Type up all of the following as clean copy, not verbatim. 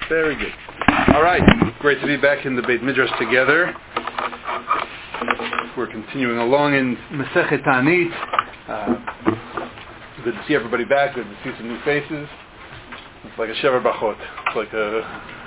Very good. All right. Great to be back in the Beit Midrash together. We're continuing along in Masechet Ta'anit. Good to see everybody back. Good to see some new faces. It's like a Shever Bachot. It's like a,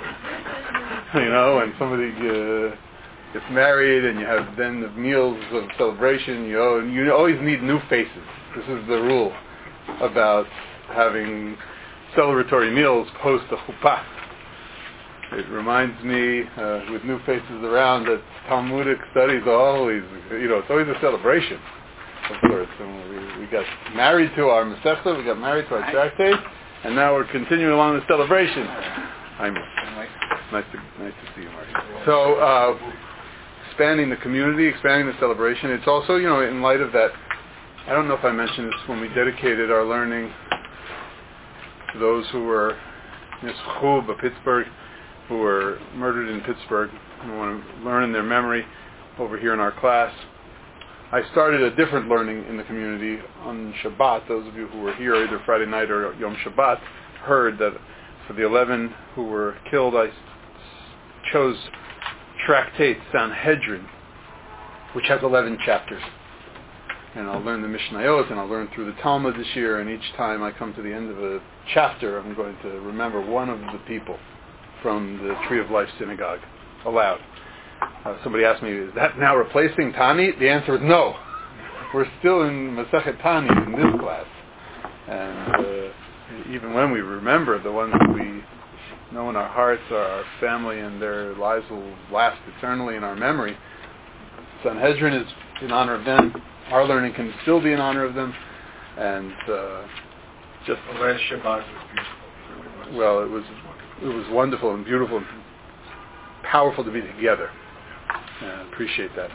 when somebody gets married and you have then the meals of celebration, you always need new faces. This is the rule about having celebratory meals post the chuppah. It reminds me, with new faces around, that Talmudic studies are always, it's always a celebration, of course. And we got married to our Masechta, we got married to our tractate, and now we're continuing along the celebration. Nice to see you, Mark. So, expanding the community, expanding the celebration. It's also, in light of that, I don't know if I mentioned this when we dedicated our learning to those who were Nesuchu of Pittsburgh, who were murdered in Pittsburgh. We want to learn in their memory over here in our class. I started a different learning in the community on Shabbat. Those of you who were here either Friday night or Yom Shabbat heard that for the 11 who were killed, I chose Tractate Sanhedrin, which has 11 chapters. And I'll learn the Mishnayot, and I'll learn through the Talmud this year, and each time I come to the end of a chapter, I'm going to remember one of the people from the Tree of Life Synagogue, aloud. Somebody asked me, is that now replacing Tani? The answer is no. We're still in Masechet Tani in this class. And even when we remember the ones that we know in our hearts are our family and their lives will last eternally in our memory, Sanhedrin is in honor of them. Our learning can still be in honor of them. And just... The last Shabbat was beautiful. Well, it was wonderful and beautiful and powerful to be together. Appreciate that.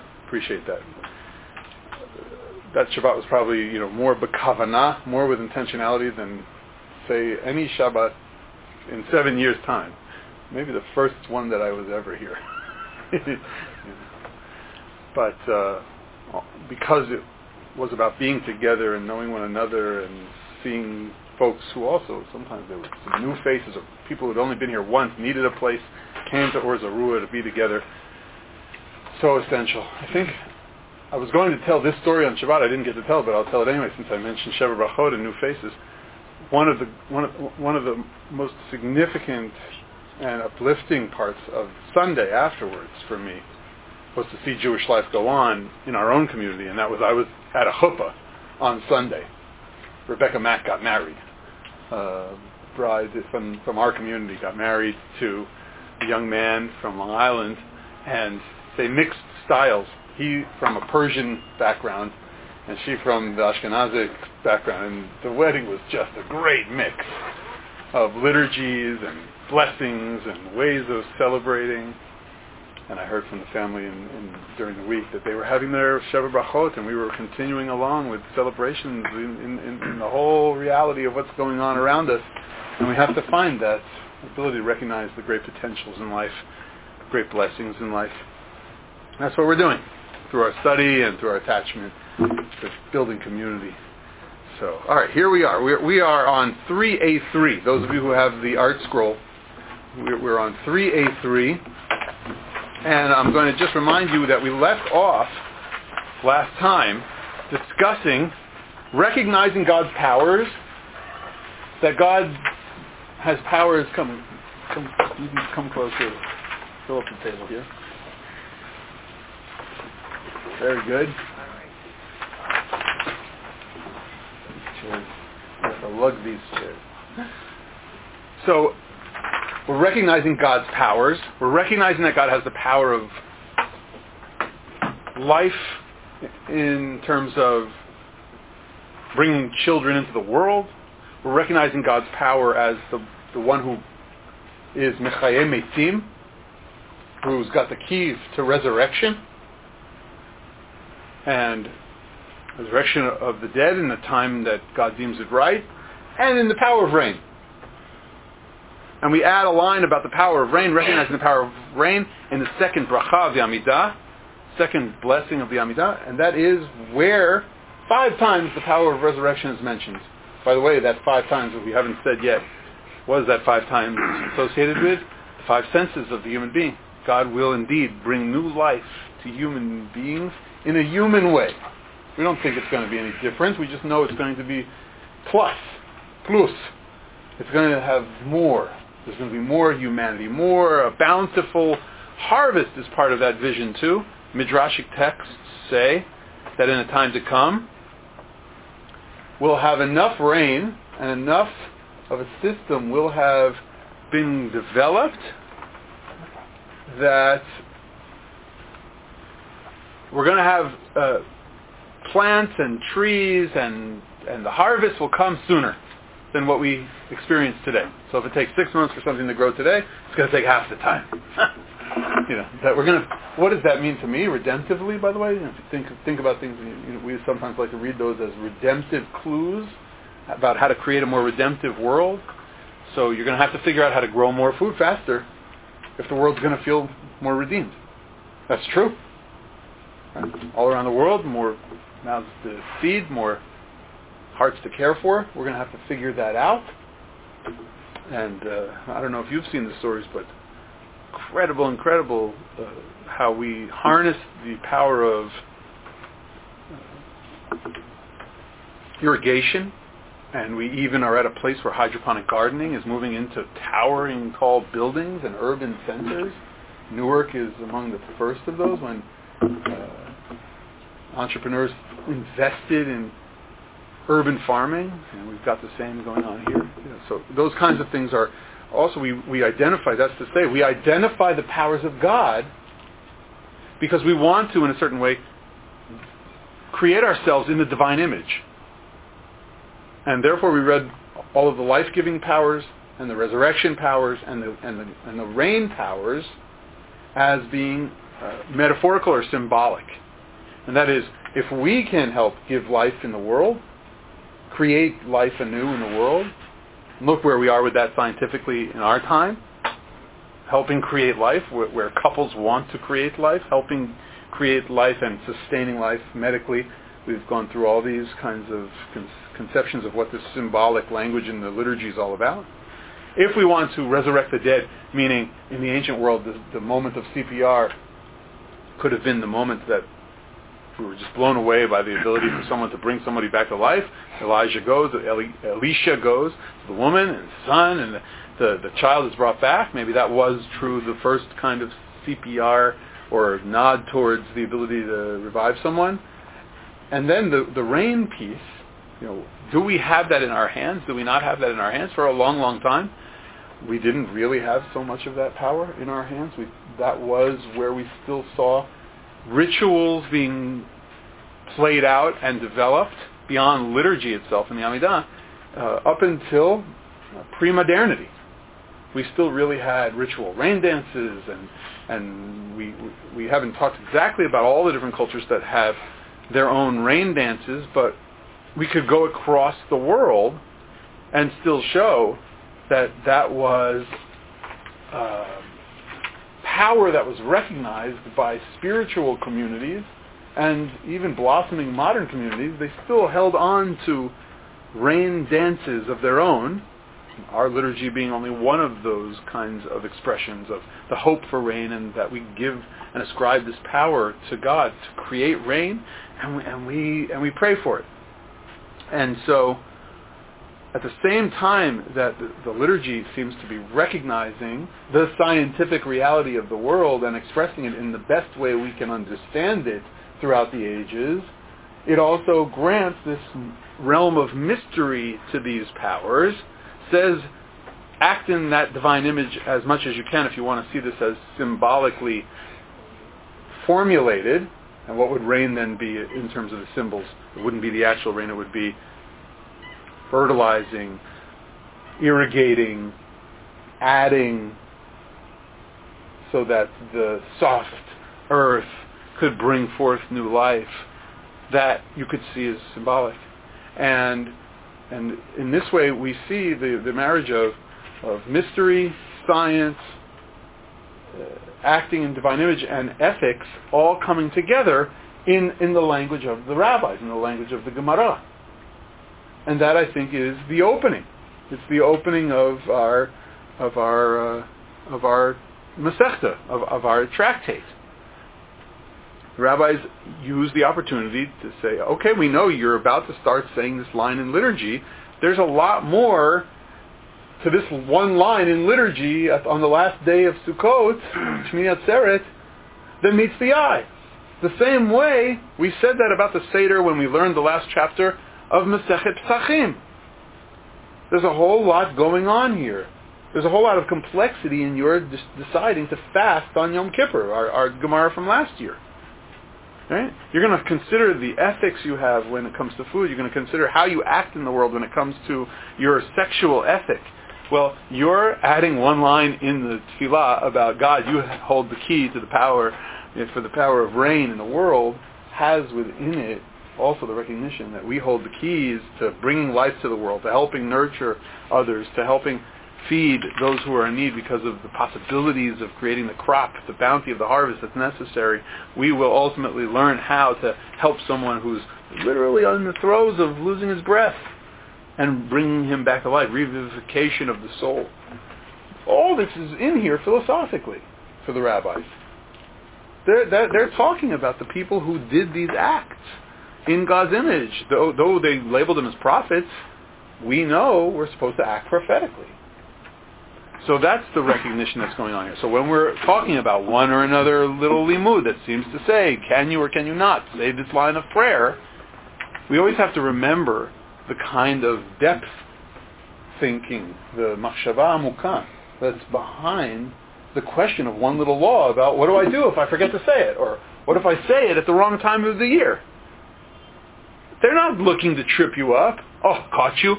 That Shabbat was probably, more b'kavanah, more with intentionality than, say, any Shabbat in 7 years' time. Maybe the first one that I was ever here. But because it was about being together and knowing one another and seeing folks who also, sometimes there were some new faces or people who had only been here once, needed a place, came to Or Zarua to be together. So essential. I think I was going to tell this story on Shabbat. I didn't get to tell it, but I'll tell it anyway since I mentioned Shever Brachot and new faces. One of the most significant and uplifting parts of Sunday afterwards for me was to see Jewish life go on in our own community, and that was I was at a chuppah on Sunday. Rebecca Mack got married. Bride from our community got married to a young man from Long Island, and they mixed styles. He from a Persian background, and she from the Ashkenazic background, and the wedding was just a great mix of liturgies and blessings and ways of celebrating. And I heard from the family during the week that they were having their Shever Brachot, and we were continuing along with celebrations in the whole reality of what's going on around us. And we have to find that ability to recognize the great potentials in life, great blessings in life. That's what we're doing through our study and through our attachment to building community. So, all right, here we are. We are on 3A3. Those of you who have the art scroll, we're on 3A3. And I'm going to just remind you that we left off last time discussing recognizing God's powers, that God has powers. Come closer. Fill up the table here. Very good. Chairs. I have to lug these chairs. So, we're recognizing God's powers. We're recognizing that God has the power of life in terms of bringing children into the world. We're recognizing God's power as the one who is Mechayeh Meitim, who's got the keys to resurrection and resurrection of the dead in the time that God deems it right, and in the power of rain. And we add a line about the power of rain, recognizing the power of rain in the second bracha of the Amidah, second blessing of the Amidah, and that is where 5 times the power of resurrection is mentioned. By the way, that 5 times that we haven't said yet, what is that 5 times associated with? five senses of the human being. God will indeed bring new life to human beings in a human way. We don't think it's going to be any different. We just know it's going to be plus. It's going to have more. There's going to be more humanity, more. A bountiful harvest is part of that vision too. Midrashic texts say that in a time to come, we'll have enough rain and enough of a system will have been developed that we're going to have plants and trees and the harvest will come sooner than what we experience today. So if it takes 6 months for something to grow today, it's going to take half the time. That we're going to. What does that mean to me, redemptively? By the way, if you think about things. We sometimes like to read those as redemptive clues about how to create a more redemptive world. So you're going to have to figure out how to grow more food faster if the world's going to feel more redeemed. That's true. Right? All around the world, more mouths to feed, more hearts to care for. We're going to have to figure that out. And I don't know if you've seen the stories, but incredible how we harness the power of irrigation. And we even are at a place where hydroponic gardening is moving into towering tall buildings and urban centers. Newark is among the first of those when entrepreneurs invested in urban farming, and we've got the same going on here. So those kinds of things are also, we identify, that's to say, we identify the powers of God because we want to, in a certain way, create ourselves in the divine image. And therefore we read all of the life-giving powers and the resurrection powers and the rain powers as being metaphorical or symbolic. And that is, if we can help give life in the world, create life anew in the world, look where we are with that scientifically in our time, helping create life where couples want to create life, helping create life and sustaining life medically. We've gone through all these kinds of conceptions of what this symbolic language in the liturgy is all about. If we want to resurrect the dead, meaning in the ancient world, the moment of CPR could have been the moment that we were just blown away by the ability for someone to bring somebody back to life. Elisha goes, Elisha goes to the woman and son, and the child is brought back. Maybe that was true, the first kind of CPR or nod towards the ability to revive someone. And then the rain piece, do we have that in our hands? Do we not have that in our hands? For a long, long time, we didn't really have so much of that power in our hands. That was where we still saw rituals being played out and developed beyond liturgy itself in the Amidah up until pre-modernity. We still really had ritual rain dances, and we haven't talked exactly about all the different cultures that have their own rain dances, but we could go across the world and still show that was power that was recognized by spiritual communities and even blossoming modern communities. They still held on to rain dances of their own, our liturgy being only one of those kinds of expressions of the hope for rain, and that we give and ascribe this power to God to create rain, and we pray for it. And so at the same time that the liturgy seems to be recognizing the scientific reality of the world and expressing it in the best way we can understand it throughout the ages, it also grants this realm of mystery to these powers, says act in that divine image as much as you can if you want to see this as symbolically formulated. And what would rain then be in terms of the symbols? It wouldn't be the actual rain, it would be fertilizing, irrigating, adding, so that the soft earth could bring forth new life. That you could see as symbolic. And in this way we see the marriage of mystery, science, acting in divine image, and ethics all coming together in the language of the rabbis, in the language of the Gemara. And that, I think, is the opening. It's the opening of our Masechta, of our tractate. The rabbis use the opportunity to say, okay, we know you're about to start saying this line in liturgy. There's a lot more to this one line in liturgy on the last day of Sukkot, Shmini Atzeret, than meets the eye. The same way we said that about the Seder when we learned the last chapter of Masechet Pesachim. There's a whole lot going on here. There's a whole lot of complexity in your deciding to fast on Yom Kippur, our Gemara from last year. Right? You're going to consider the ethics you have when it comes to food. You're going to consider how you act in the world when it comes to your sexual ethic. Well, you're adding one line in the tefillah about God. You hold the key to the power, for the power of rain in the world, has within it also the recognition that we hold the keys to bringing life to the world, to helping nurture others, to helping feed those who are in need because of the possibilities of creating the crop, the bounty of the harvest that's necessary. We will ultimately learn how to help someone who's literally on the throes of losing his breath and bringing him back to life, revivification of the soul. All this is in here philosophically for the rabbis. They're talking about the people who did these acts in God's image. Though they labeled them as prophets, we know we're supposed to act prophetically. So that's the recognition that's going on here. So when we're talking about one or another little limud that seems to say, can you or can you not say this line of prayer, we always have to remember the kind of depth thinking, the machshava amukah, that's behind the question of one little law about what do I do if I forget to say it? Or what if I say it at the wrong time of the year? They're not looking to trip you up. Oh, caught you.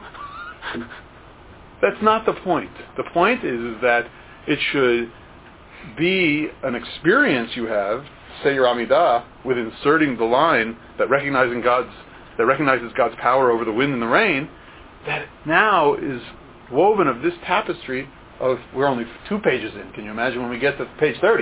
That's not the point. The point is that it should be an experience you have, say your Amidah, with inserting the line that recognizes God's power over the wind and the rain, that now is woven of this tapestry of, we're only 2 pages in. Can you imagine when we get to page 30?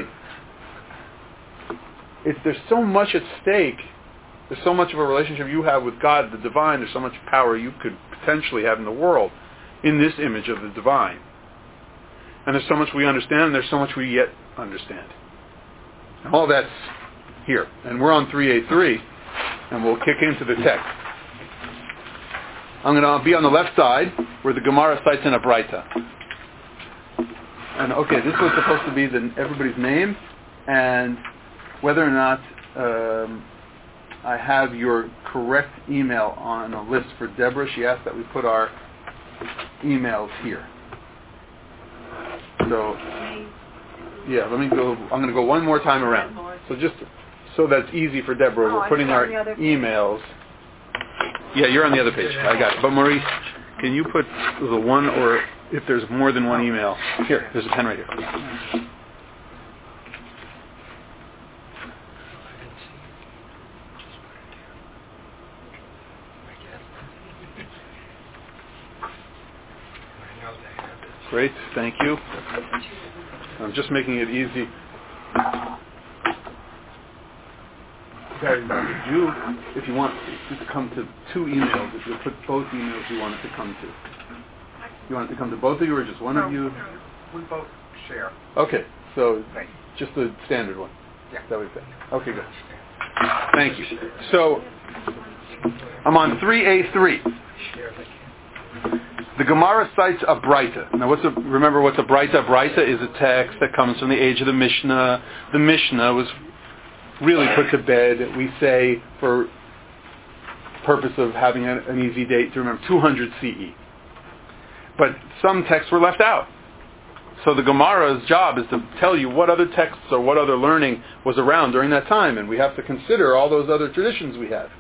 There's so much at stake. There's so much of a relationship you have with God, the divine. There's so much power you could potentially have in the world in this image of the divine. And there's so much we understand, and there's so much we yet understand. And all that's here. And we're on 3A3, and we'll kick into the text. I'm going to be on the left side, where the Gemara cites in a Braita. And okay, this was supposed to be everybody's name, and whether or not I have your correct email on a list for Deborah. She asked that we put our emails here. So, yeah, let me go. I'm going to go one more time around. So just so that's easy for Deborah, we're putting our emails. Yeah, you're on the other page. I got it. But Maurice, can you put the one, or if there's more than one email? Here, there's a pen right here. Great, thank you. I'm just making it easy. Barry, you, if you want to come to 2 emails, if you put both emails you want it to come to. You want it to come to both of you or just one of you? We both share. Okay, so just the standard one. Yeah. That we say. Okay, good. Thank you. So, I'm on 3A3. The Gemara cites a Braita. Now, remember what's a Braita? A Braita is a text that comes from the age of the Mishnah. The Mishnah was really put to bed, we say, for purpose of having an easy date to remember, 200 CE. But some texts were left out. So the Gemara's job is to tell you what other texts or what other learning was around during that time, and we have to consider all those other traditions we have.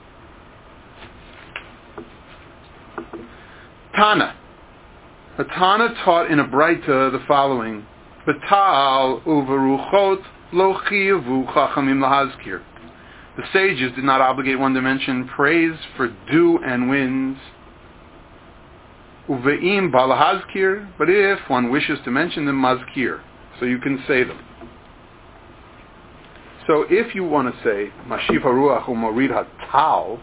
Tana. A Tana taught in a Braita the following: Betal uveruchot lo chiyavu chachamim lahazkir. The sages did not obligate one to mention praise for dew and winds. Uveim balahazkir, but if one wishes to mention them, mazkir, so you can say them. So if you want to say Mashiv haruach umorid hatal,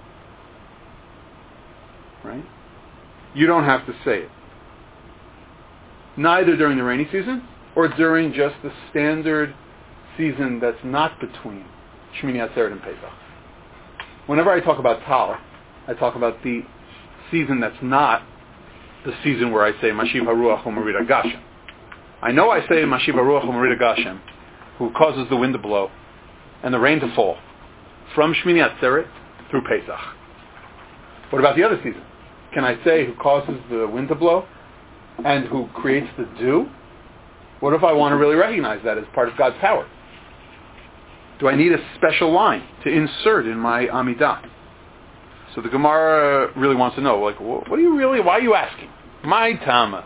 right? You don't have to say it. Neither during the rainy season or during just the standard season that's not between Shmini Atzeret and Pesach? Whenever I talk about Tal, I talk about the season that's not the season where I say Mashiv HaRuach U'Merida Gashem. I know I say Mashiv HaRuach U'Merida Gashem, who causes the wind to blow and the rain to fall from Shmini Atzeret through Pesach. What about the other season? Can I say who causes the wind to blow and who creates the dew? What if I want to really recognize that as part of God's power? Do I need a special line to insert in my Amidah? So the Gemara really wants to know, like, why are you asking? My Tama.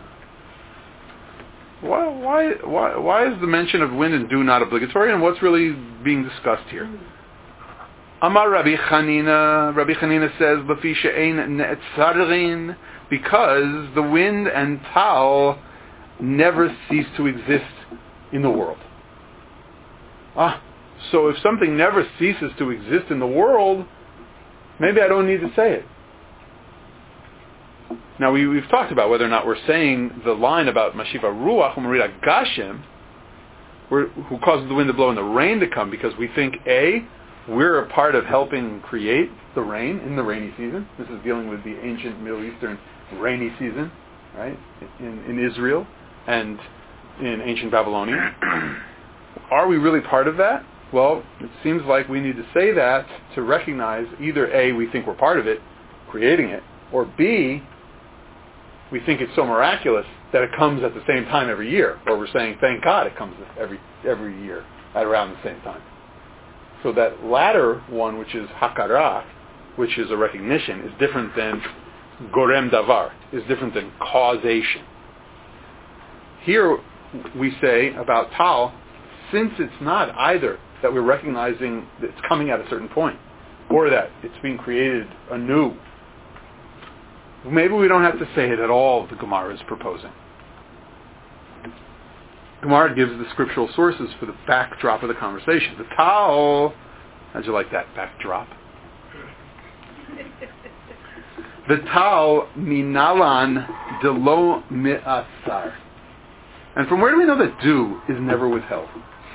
Why is the mention of wind and dew not obligatory, and what's really being discussed here? Amar Rabbi Chanina says, B'fi she'ein ne'etzarin, because the wind and Tal never cease to exist in the world. So if something never ceases to exist in the world, maybe I don't need to say it. Now we've talked about whether or not we're saying the line about Mashiv HaRuach U'Merida Gashem, who causes the wind to blow and the rain to come, because we think we're a part of helping create the rain in the rainy season. This is dealing with the ancient Middle Eastern rainy season, right, in Israel and in ancient Babylonia. Are we really part of that? Well, it seems like we need to say that to recognize either A, we think we're part of it, creating it, or B, we think it's so miraculous that it comes at the same time every year, or we're saying, thank God it comes every year at around the same time. So that latter one, which is hakara, which is a recognition, is different than gorem davar, is different than causation. Here we say about Tal, since it's not either that we're recognizing that it's coming at a certain point, or that it's being created anew, maybe we don't have to say it at all, the Gemara is proposing. Gemara gives the scriptural sources for the backdrop of the conversation. The Tal, how'd you like that backdrop? The Tal minalan delo me'asar. And from where do we know that dew is never withheld?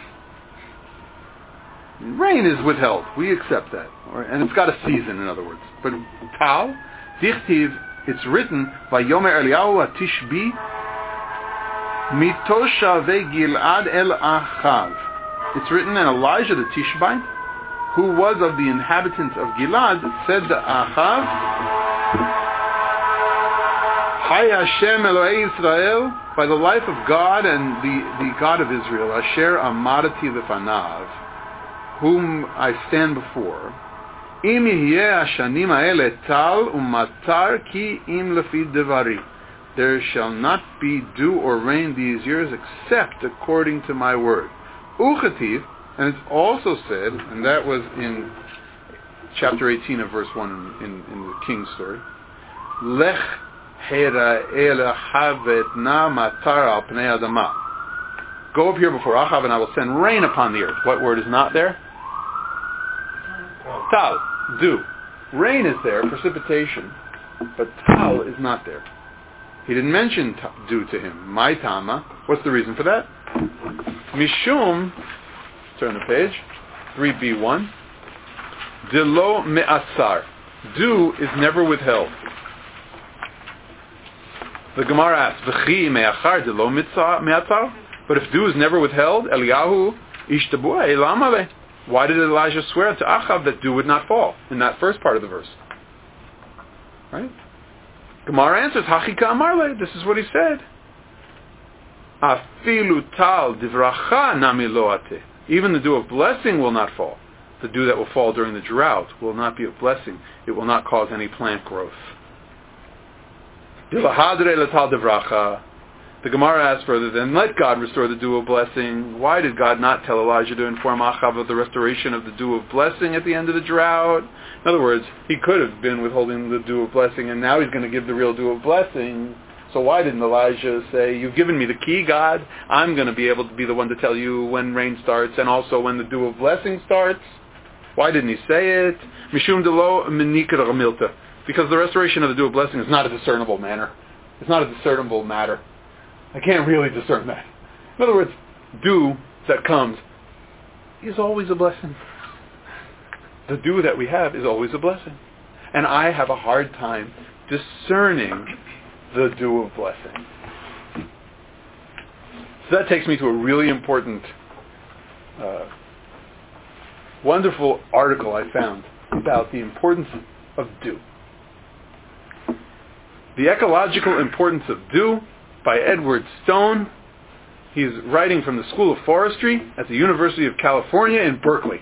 Rain is withheld. We accept that. And it's got a season, in other words. But Tal, dichtiv, it's written, Vayomer Eliyahu HaTishbi, Mitoshavei Gilad El Achav. It's written, and Elijah the Tishbite, who was of the inhabitants of Gilad, said to Achav, Hay Hashem Elohei Yisrael, by the life of God and the God of Israel, Asher Amadati Lefanav, whom I stand before, Im Yeh Hashanim Ha'ele Tal Umatar Ki Im Lefi Devari. There shall not be dew or rain these years except according to my word. Uchativ, and it's also said, and that was in chapter 18 of verse 1 in the king's story, Lech Hera Havet Na Matar Al Pnei Adama. Go up here before Achav and I will send rain upon the earth. What word is not there? Tal, dew. Rain is there, precipitation, but Tal is not there. He didn't mention dew to him. My Tama. What's the reason for that? Mishum, turn the page, 3b1, Delo me'asar. Dew is never withheld. The Gemara asks, V'chi me'achar delo me'atar? But if dew is never withheld, Eliyahu ishtabu elamale. Why did Elijah swear to Achav that dew would not fall in that first part of the verse? Right? Gemara answers, Hachika amarle. This is what he said. Afilu tal divracha nami loate. Even the dew of blessing will not fall. The dew that will fall during the drought will not be a blessing. It will not cause any plant growth. Dilahadre latal divracha. The Gemara asks further, then let God restore the dew of blessing. Why did God not tell Elijah to inform Achav of the restoration of the dew of blessing at the end of the drought? In other words, he could have been withholding the dew of blessing, and now he's going to give the real dew of blessing. So why didn't Elijah say, you've given me the key, God. I'm going to be able to be the one to tell you when rain starts and also when the dew of blessing starts? Why didn't he say it? Mishum delo menikar milta. Because the restoration of the dew of blessing is not a discernible manner. It's not a discernible matter. I can't really discern that. In other words, dew that comes is always a blessing. The dew that we have is always a blessing. And I have a hard time discerning the dew of blessing. So that takes me to a really important, wonderful article I found about the importance of dew. The Ecological Importance of Dew by Edward Stone. He's writing from the School of Forestry at the University of California in Berkeley.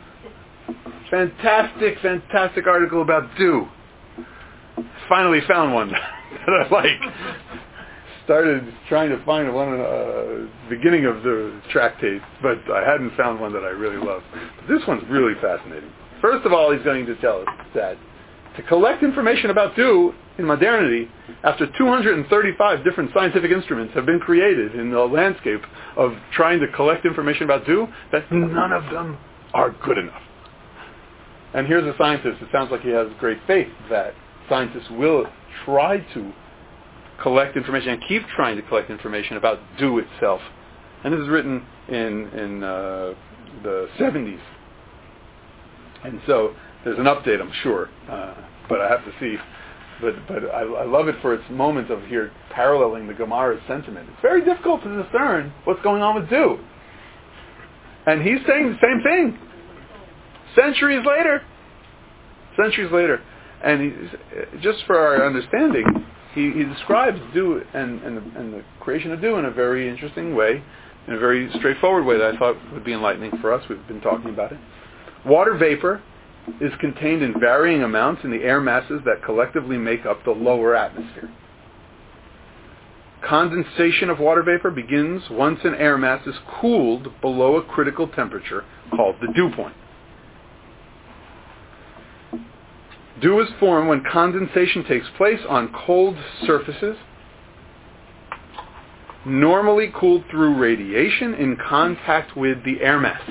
Fantastic article about dew. Finally found one that I like. Started trying to find one beginning of the tractate, but I hadn't found one that I really love. But this one's really fascinating. First of all, he's going to tell us that to collect information about dew in modernity, after 235 different scientific instruments have been created in the landscape of trying to collect information about dew, that none of them are good enough. And here's a scientist. It sounds like he has great faith that scientists will try to collect information and keep trying to collect information about dew itself. And this is written in the 70s. And so there's an update, I'm sure, but I have to see. But I love it for its moment of here paralleling the Gemara's sentiment. It's very difficult to discern what's going on with dew. And he's saying the same thing. Centuries later. And just for our understanding, he describes dew and the creation of dew in a very interesting way, in a very straightforward way that I thought would be enlightening for us. We've been talking about it. Water vapor is contained in varying amounts in the air masses that collectively make up the lower atmosphere. Condensation of water vapor begins once an air mass is cooled below a critical temperature called the dew point. Dew is formed when condensation takes place on cold surfaces, normally cooled through radiation in contact with the air mass.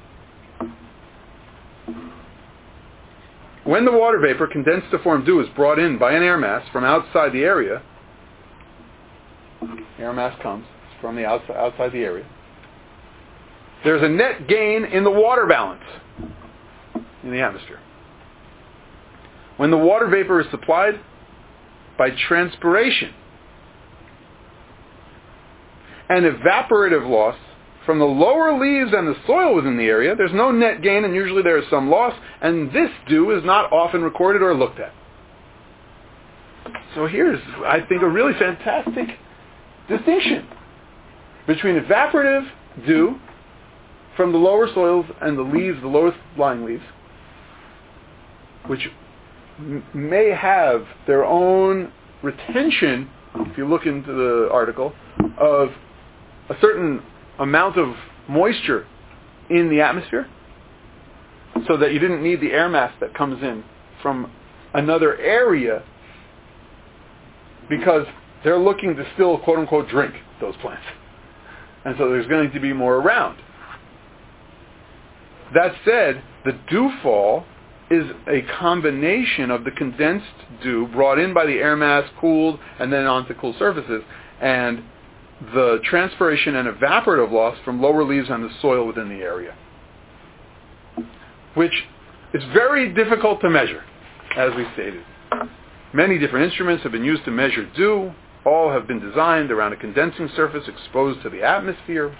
When the water vapor condensed to form dew is brought in by an air mass from outside the area, air mass comes from the outside the area, there's a net gain in the water balance in the atmosphere. When the water vapor is supplied by transpiration, and evaporative loss from the lower leaves and the soil within the area, there's no net gain, and usually there is some loss, and this dew is not often recorded or looked at. So here's, I think, a really fantastic distinction between evaporative dew from the lower soils and the leaves, the lowest lying leaves, which may have their own retention, if you look into the article, of a certain amount of moisture in the atmosphere, so that you didn't need the air mass that comes in from another area, because they're looking to still, quote-unquote, drink those plants. And so there's going to be more around. That said, the dewfall is a combination of the condensed dew brought in by the air mass, cooled, and then onto cool surfaces, and the transpiration and evaporative loss from lower leaves on the soil within the area, which is very difficult to measure, as we stated. Many different instruments have been used to measure dew. All have been designed around a condensing surface exposed to the atmosphere.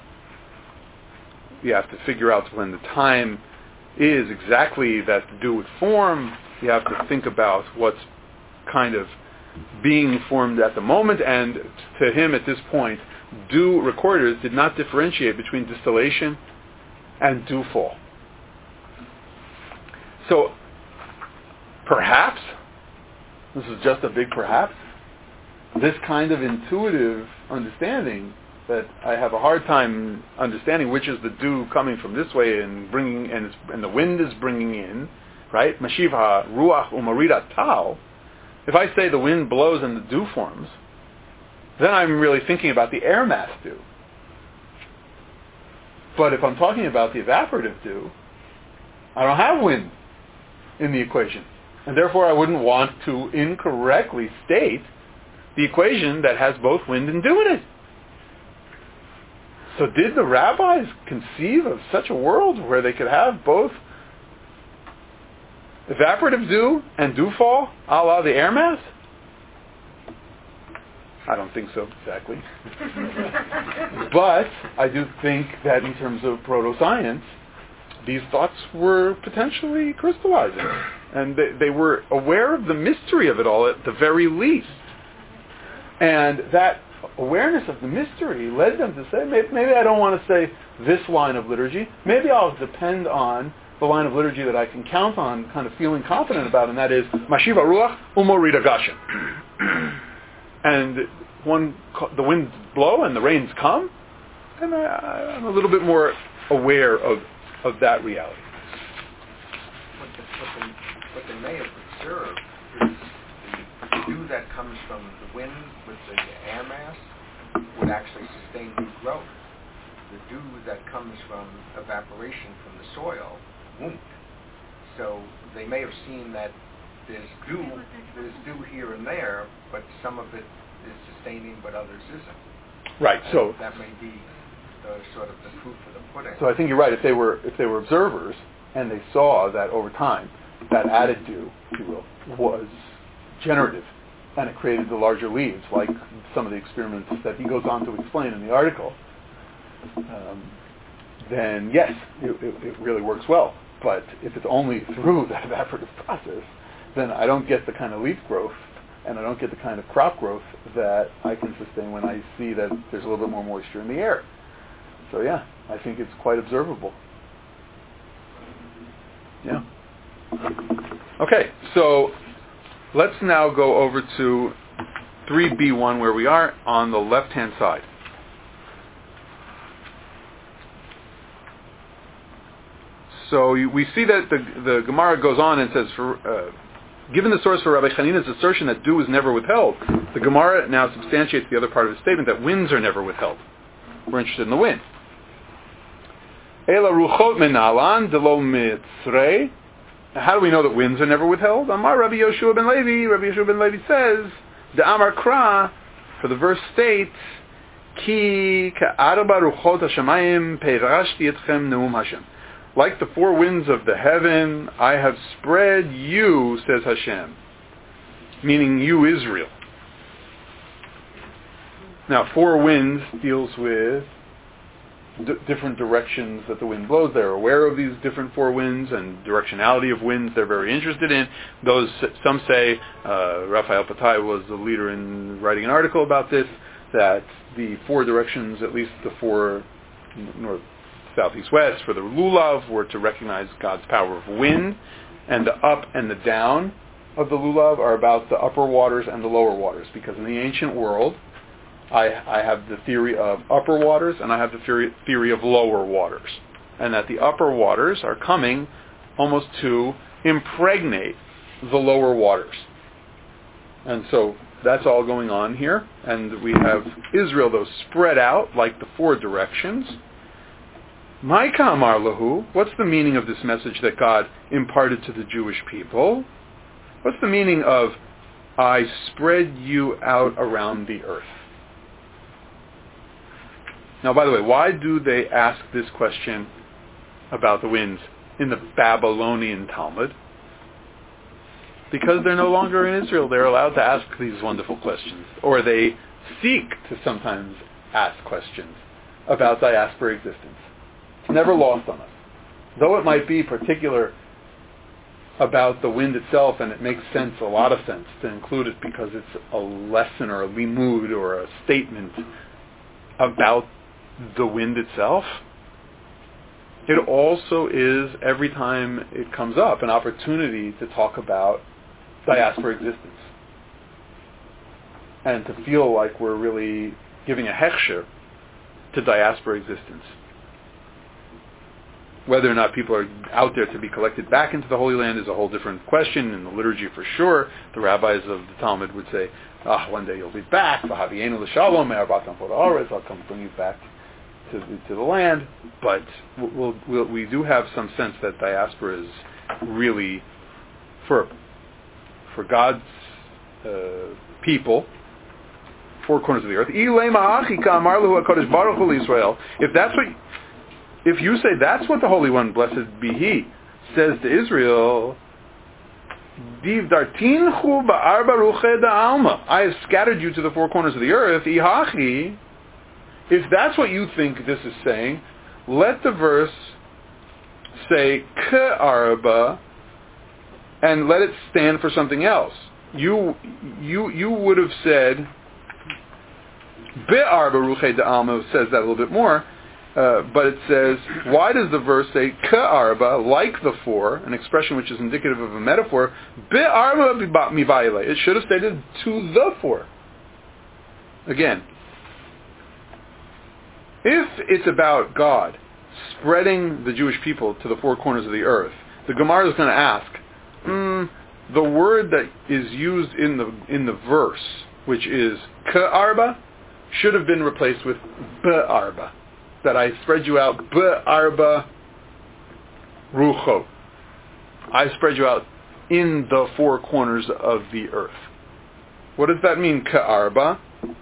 You have to figure out when the time is exactly that the dew would form. You have to think about what's kind of being formed at the moment, and to him at this point, dew recorders did not differentiate between distillation and dewfall. So perhaps, this is just a big perhaps, this kind of intuitive understanding that I have a hard time understanding which is the dew coming from this way and bringing, and the wind is bringing in, right? Mashiva ruach umarida tau. If I say the wind blows and the dew forms, then I'm really thinking about the air mass dew. But if I'm talking about the evaporative dew, I don't have wind in the equation. And therefore I wouldn't want to incorrectly state the equation that has both wind and dew in it. So did the rabbis conceive of such a world where they could have both evaporative dew and dewfall a la the air mass? I don't think so exactly. But I do think that in terms of proto-science, these thoughts were potentially crystallizing. And they were aware of the mystery of it all at the very least. And that awareness of the mystery led them to say, maybe I don't want to say this line of liturgy. Maybe I'll depend on the line of liturgy that I can count on, kind of feeling confident about, and that is Mashiva Ruach Umorida Gashem. And when the winds blow and the rains come, then I'm a little bit more aware of that reality. What they may have observed is the dew that comes from the wind with the air mass would actually sustain new growth. The dew that comes from evaporation from the soil won't. So they may have seen that there's dew here and there, but some of it is sustaining, but others isn't. Right. And so that may be the sort of the proof of the pudding. So I think you're right. If they were observers and they saw that over time, that added dew, if you will, was generative, and it created the larger leaves, like some of the experiments that he goes on to explain in the article, then yes, it really works well. But if it's only through that evaporative process, then I don't get the kind of leaf growth and I don't get the kind of crop growth that I can sustain when I see that there's a little bit more moisture in the air. So yeah, I think it's quite observable. Yeah. Okay, so let's now go over to 3b1 where we are on the left-hand side. So we see that the Gemara goes on and says, given the source for Rabbi Chanina's assertion that dew is never withheld, the Gemara now substantiates the other part of his statement that winds are never withheld. We're interested in the wind. Ela ruchot menalan delo mitzrei. How do we know that winds are never withheld? Amar Rabbi Yoshua ben Levi. Rabbi Yoshua ben Levi says, the Amar Kra, for the verse states, Ki ka'arba ruchot hashamayim peirashti etchem neum Hashem. Like the four winds of the heaven, I have spread you, says Hashem, meaning you, Israel. Now, four winds deals with different directions that the wind blows. They're aware of these different four winds and directionality of winds they're very interested in. Those, some say, Raphael Patai was the leader in writing an article about this, that the four directions, at least the four north, south, east, west, for the lulav were to recognize God's power of wind, and the up and the down of the lulav are about the upper waters and the lower waters, because in the ancient world, I have the theory of upper waters and I have the theory of lower waters, and that the upper waters are coming almost to impregnate the lower waters. And so that's all going on here, and we have Israel, though, spread out like the four directions. Maika Amar Lahu, what's the meaning of this message that God imparted to the Jewish people? What's the meaning of, I spread you out around the earth? Now, by the way, why do they ask this question about the winds in the Babylonian Talmud? Because they're no longer in Israel. They're allowed to ask these wonderful questions. Or they seek to sometimes ask questions about diaspora existence. It's never lost on us. Though it might be particular about the wind itself, and it makes sense, a lot of sense, to include it because it's a lesson or a limud or a statement about the wind itself, it also is, every time it comes up, an opportunity to talk about diaspora existence and to feel like we're really giving a hechsher to diaspora existence. Whether or not people are out there to be collected back into the Holy Land is a whole different question. In the liturgy, for sure, the rabbis of the Talmud would say, one day you'll be back, I'll come bring you back to the land. But we do have some sense that diaspora is really, for God's people, four corners of the earth. If you say that's what the Holy One, blessed be He, says to Israel, I have scattered you to the four corners of the earth. If that's what you think this is saying, let the verse say K'arba and let it stand for something else. You would have said Be'arba Ruche Da'alma says that a little bit more, but it says, why does the verse say K'arba, like the four, an expression which is indicative of a metaphor, Be'arba Mibayile? It should have stated to the four. Again, if it's about God spreading the Jewish people to the four corners of the earth, the Gemara is going to ask, the word that is used in the verse, which is K'arba, should have been replaced with Be'arba. That I spread you out Be'arba Rucho. I spread you out in the four corners of the earth. What does that mean, K'arba?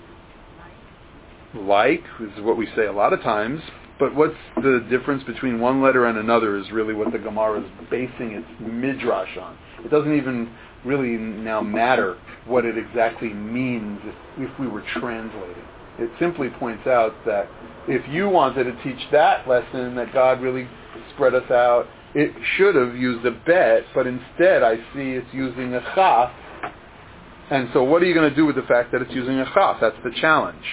Like is what we say a lot of times, but what's the difference between one letter and another is really what the Gemara is basing its midrash on. It doesn't even really now matter what it exactly means if we were translating. It simply points out that if you wanted to teach that lesson that God really spread us out, it should have used a bet, but instead I see it's using a chaf. And so what are you going to do with the fact that it's using a chaf? That's the challenge.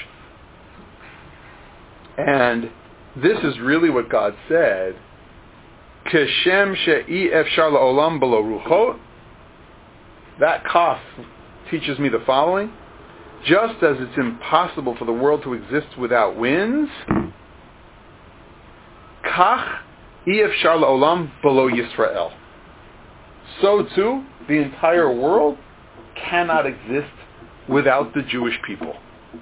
And this is really what God said. Keshem she'i efshar la'olam b'lo ruchot. That kaf teaches me the following. Just as it's impossible for the world to exist without winds, kach efshar la'olam b'lo Yisrael. So too, the entire world cannot exist without the Jewish people.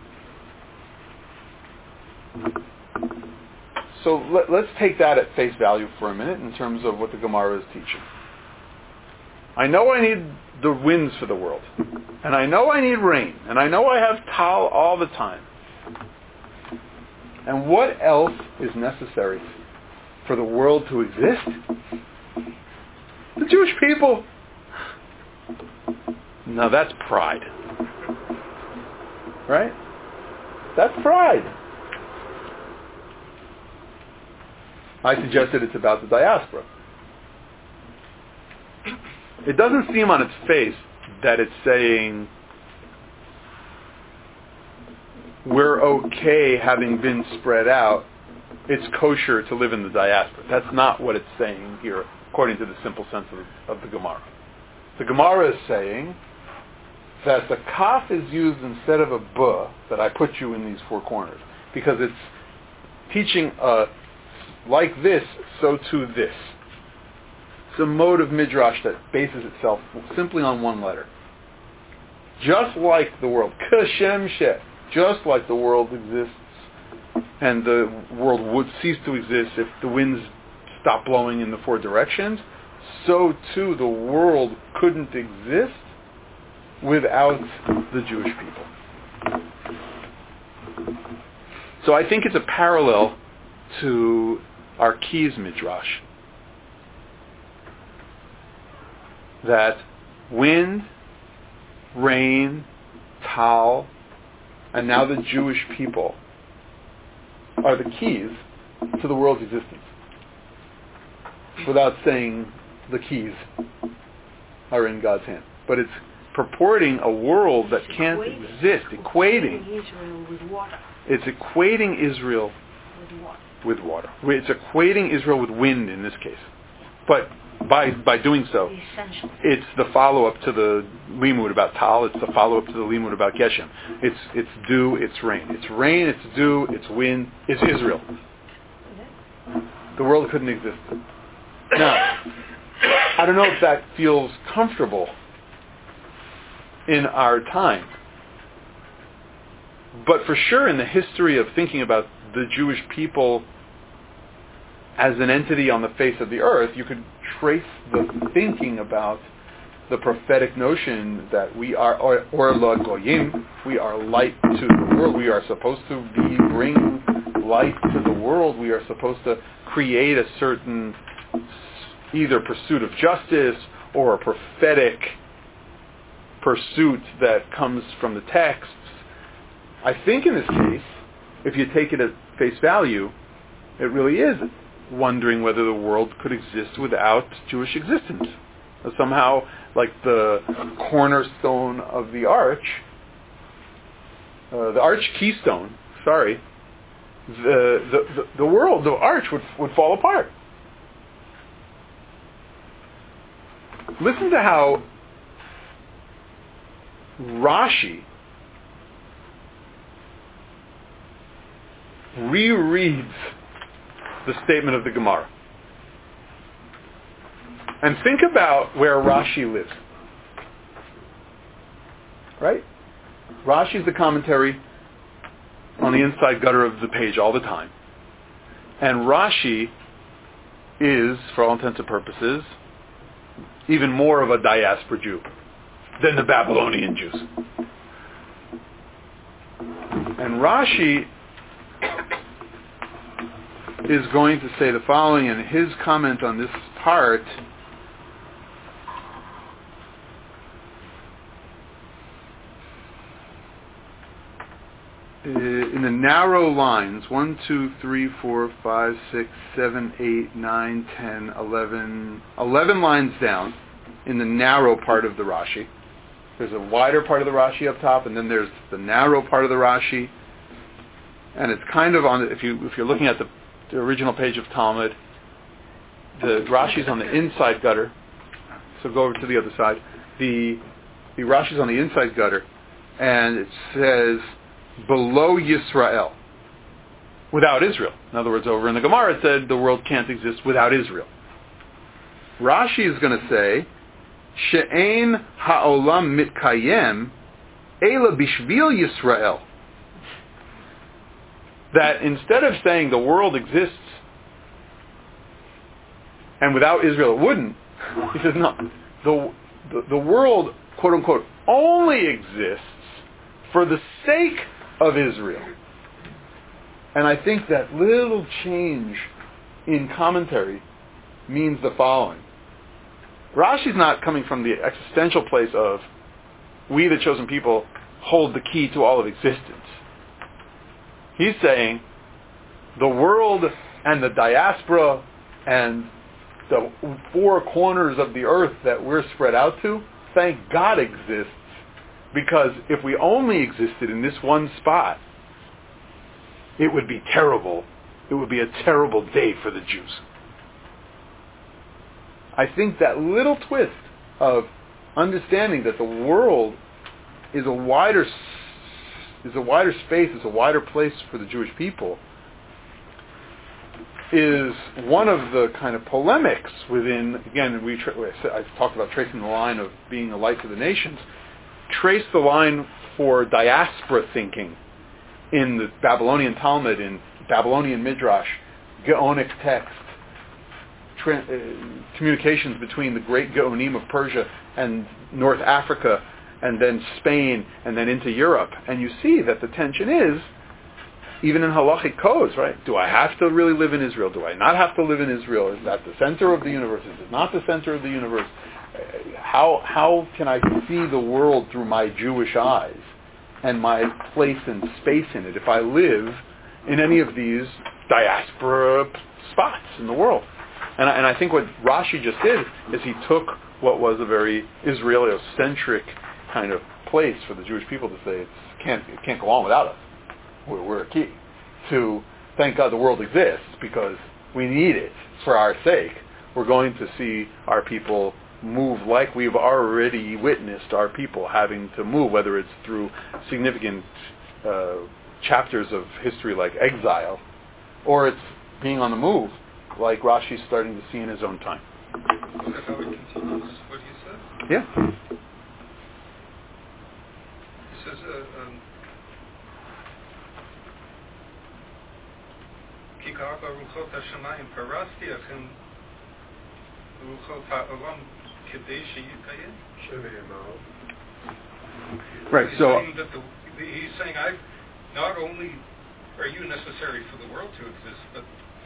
So let's take that at face value for a minute in terms of what the Gemara is teaching. I know I need the winds for the world, and I know I need rain, and I know I have tal all the time. And what else is necessary for the world to exist? The Jewish people. Now that's pride. Right? That's pride. I suggested it's about the diaspora. It doesn't seem on its face that it's saying we're okay having been spread out. It's kosher to live in the diaspora. That's not what it's saying here, according to the simple sense of the Gemara. The Gemara is saying that the kaf is used instead of a buh, that I put you in these four corners, because it's teaching like this, so to this. It's a mode of midrash that bases itself simply on one letter. Just like the world, kashem she, just like the world exists, and the world would cease to exist if the winds stopped blowing in the four directions, so too the world couldn't exist without the Jewish people. So I think it's a parallel to our Keys midrash, that wind, rain, tal, and now the Jewish people are the keys to the world's existence. Without saying the keys are in God's hand. But it's purporting a world that can't exist, equating Israel with water. It's equating Israel with water. It's equating Israel with wind in this case. But by doing so, it's the follow-up to the limud about tal. It's the follow-up to the limud about geshem. It's dew, it's rain. It's rain, it's dew, it's wind, it's Israel. The world couldn't exist. Now, I don't know if that feels comfortable in our time. But for sure in the history of thinking about the Jewish people as an entity on the face of the earth, you could trace the thinking about the prophetic notion that we are or lo goyim, we are light to the world. We are supposed to bring light to the world. We are supposed to create a certain either pursuit of justice or a prophetic pursuit that comes from the texts. I think in this case, if you take it at face value, it really is wondering whether the world could exist without Jewish existence. Somehow, like the cornerstone of the arch keystone, the world, the arch would fall apart. Listen to how Rashi rereads the statement of the Gemara. And think about where Rashi lives. Right? Rashi's the commentary on the inside gutter of the page all the time. And Rashi is, for all intents and purposes, even more of a diaspora Jew than the Babylonian Jews. And Rashi is going to say the following in his comment on this part. In the narrow lines, 1, 2, 3, 4, 5, 6, 7, 8, 9, 10, 11, 11 lines down in the narrow part of the Rashi. There's a wider part of the Rashi up top, and then there's the narrow part of the Rashi. And it's kind of on, if you're looking at the original page of Talmud, the Rashi's on the inside gutter. So go over to the other side. The Rashi's on the inside gutter, and it says, below Yisrael, without Israel. In other words, over in the Gemara it said the world can't exist without Israel. Rashi is going to say, She'ein ha'olam mitkayem ela bishvil Yisrael. That instead of saying the world exists and without Israel it wouldn't, he says no, the world, quote unquote, only exists for the sake of Israel. And I think that little change in commentary means the following. Rashi's not coming from the existential place of we, the chosen people, hold the key to all of existence. He's saying the world and the diaspora and the four corners of the earth that we're spread out to, thank God exists, because if we only existed in this one spot, it would be terrible. It would be a terrible day for the Jews. I think that little twist of understanding that the world is a wider space, is a wider place for the Jewish people, is one of the kind of polemics within, again, I talked about tracing the line of being a light to the nations, trace the line for diaspora thinking in the Babylonian Talmud, in Babylonian Midrash, Gaonic text, communications between the great Gaonim of Persia and North Africa, and then Spain, and then into Europe. And you see that the tension is, even in halachic codes, right? Do I have to really live in Israel? Do I not have to live in Israel? Is that the center of the universe? Is it not the center of the universe? How can I see the world through my Jewish eyes and my place and space in it if I live in any of these diaspora spots in the world? And I think what Rashi just did is he took what was a very Israeli-centric kind of place for the Jewish people to say it can't go on without us. We're a key. To thank God the world exists because we need it for our sake. We're going to see our people move like we've already witnessed our people having to move, whether it's through significant chapters of history like exile, or it's being on the move like Rashi's starting to see in his own time. Is that how it continues, what he said? Yeah. He says, Ki ga'aba ruchot hashamayim parasti achem ruchot ha'olam Right. He's So saying that he's saying not only are you necessary for the world to exist, but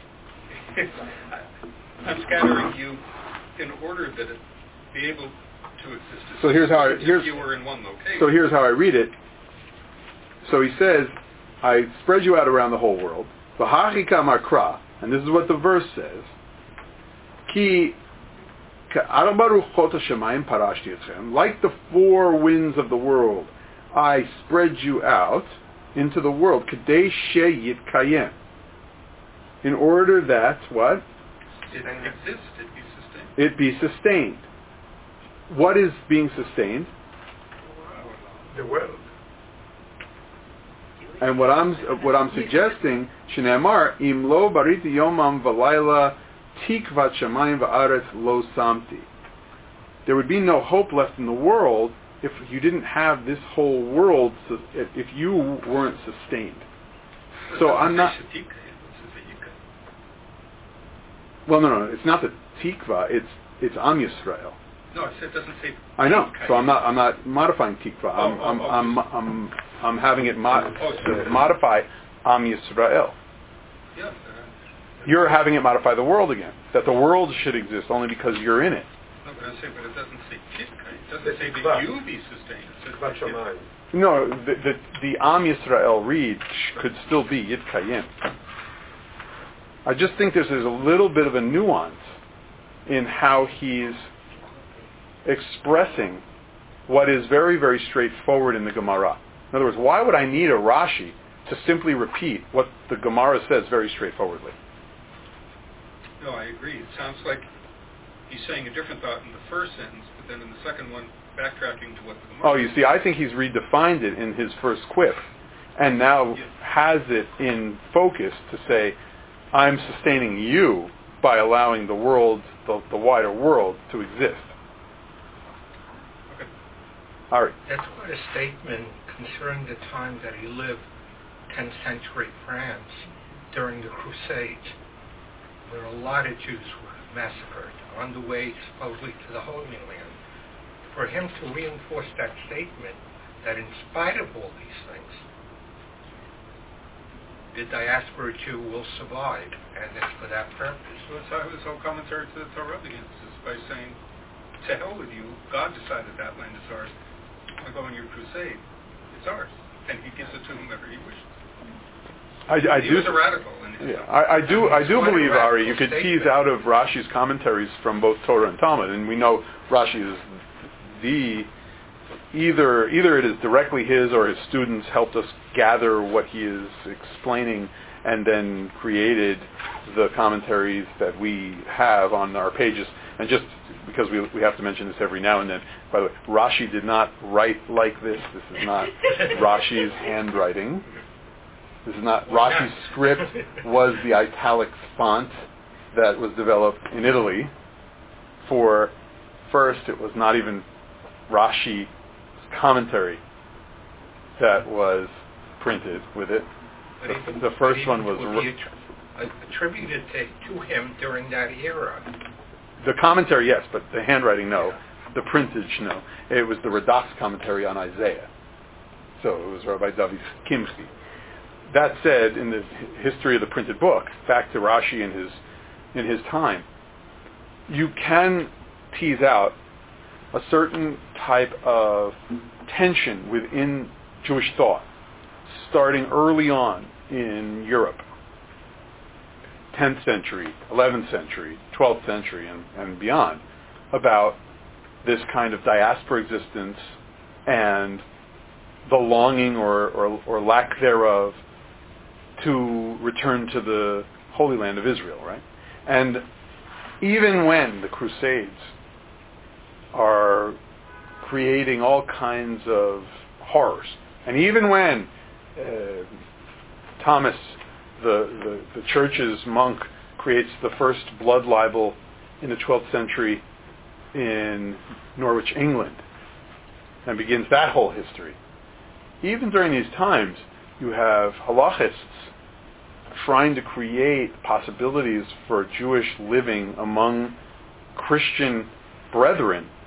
I'm scattering you in order that it be able to exist. So here's how you were in one location. So here's how I read it. So he says, I spread you out around the whole world. V'hachika makra, and this is what the verse says. Ki ka'arba ruchot hashamayim parashti etchem. Like the four winds of the world, I spread you out into the world. Kadei sheyitkayem. In order that, what? It exists, It be sustained. What is being sustained? The world. And what I'm suggesting, Shneimar, im lo bariti yomam v'layla tikvat shamayim v'aretz lo samti. There would be no hope left in the world if you didn't have this whole world, if you weren't sustained. So I'm not... Well, no, it's not the tikva, it's Am Yisrael. No, it doesn't say. I know, so I'm not modifying tikva. I'm having it modify Am Yisrael. Yeah. You're having it modify the world again. That the world should exist only because you're in it. No, but I'm saying, but it doesn't say tikva. It doesn't say that you be sustained. It says no, the Am Yisrael read could still be Yitkayim. I just think there's a little bit of a nuance in how he's expressing what is very, very straightforward in the Gemara. In other words, why would I need a Rashi to simply repeat what the Gemara says very straightforwardly? No, I agree. It sounds like he's saying a different thought in the first sentence, but then in the second one, backtracking to what the Gemara... Oh, you see, I think he's redefined it in his first quip, and now has it in focus to say, I'm sustaining you by allowing the world, the wider world, to exist. Okay. All right. That's quite a statement concerning the time that he lived, 10th century France, during the Crusades, where a lot of Jews were massacred on the way supposedly to the Holy Land. For him to reinforce that statement that in spite of all these things, the diaspora Jew will survive, and it's for that purpose. So it's how his whole commentary to the Torah begins, is by saying, to hell with you, God decided that land is ours. I go on your crusade, it's ours. And he gives it to whomever he wishes. He was a radical. I do believe, Ari, you could tease out of Rashi's commentaries from both Torah and Talmud, and we know Rashi is either it is directly his or his students helped us gather what he is explaining and then created the commentaries that we have on our pages. And just because we have to mention this every now and then, by the way, Rashi did not write like this. This is not Rashi's handwriting. This is not Rashi's script. Was the italic font that was developed in Italy. For first, it was not even Rashi's commentary that was printed with it. The first one was attributed to him during that era. The commentary, yes, but the handwriting, no. The printage, no. It was the Radak commentary on Isaiah. So it was Rabbi David Kimchi. That said, in the history of the printed book, back to Rashi in his time, you can tease out a certain type of tension within Jewish thought, starting early on in Europe, 10th century, 11th century, 12th century, and beyond, about this kind of diaspora existence and the longing or lack thereof to return to the Holy Land of Israel, right? And even when the Crusades are creating all kinds of horrors, and even when Thomas, the church's monk, creates the first blood libel in the 12th century in Norwich, England, and begins that whole history. Even during these times, you have halachists trying to create possibilities for Jewish living among Christian brethren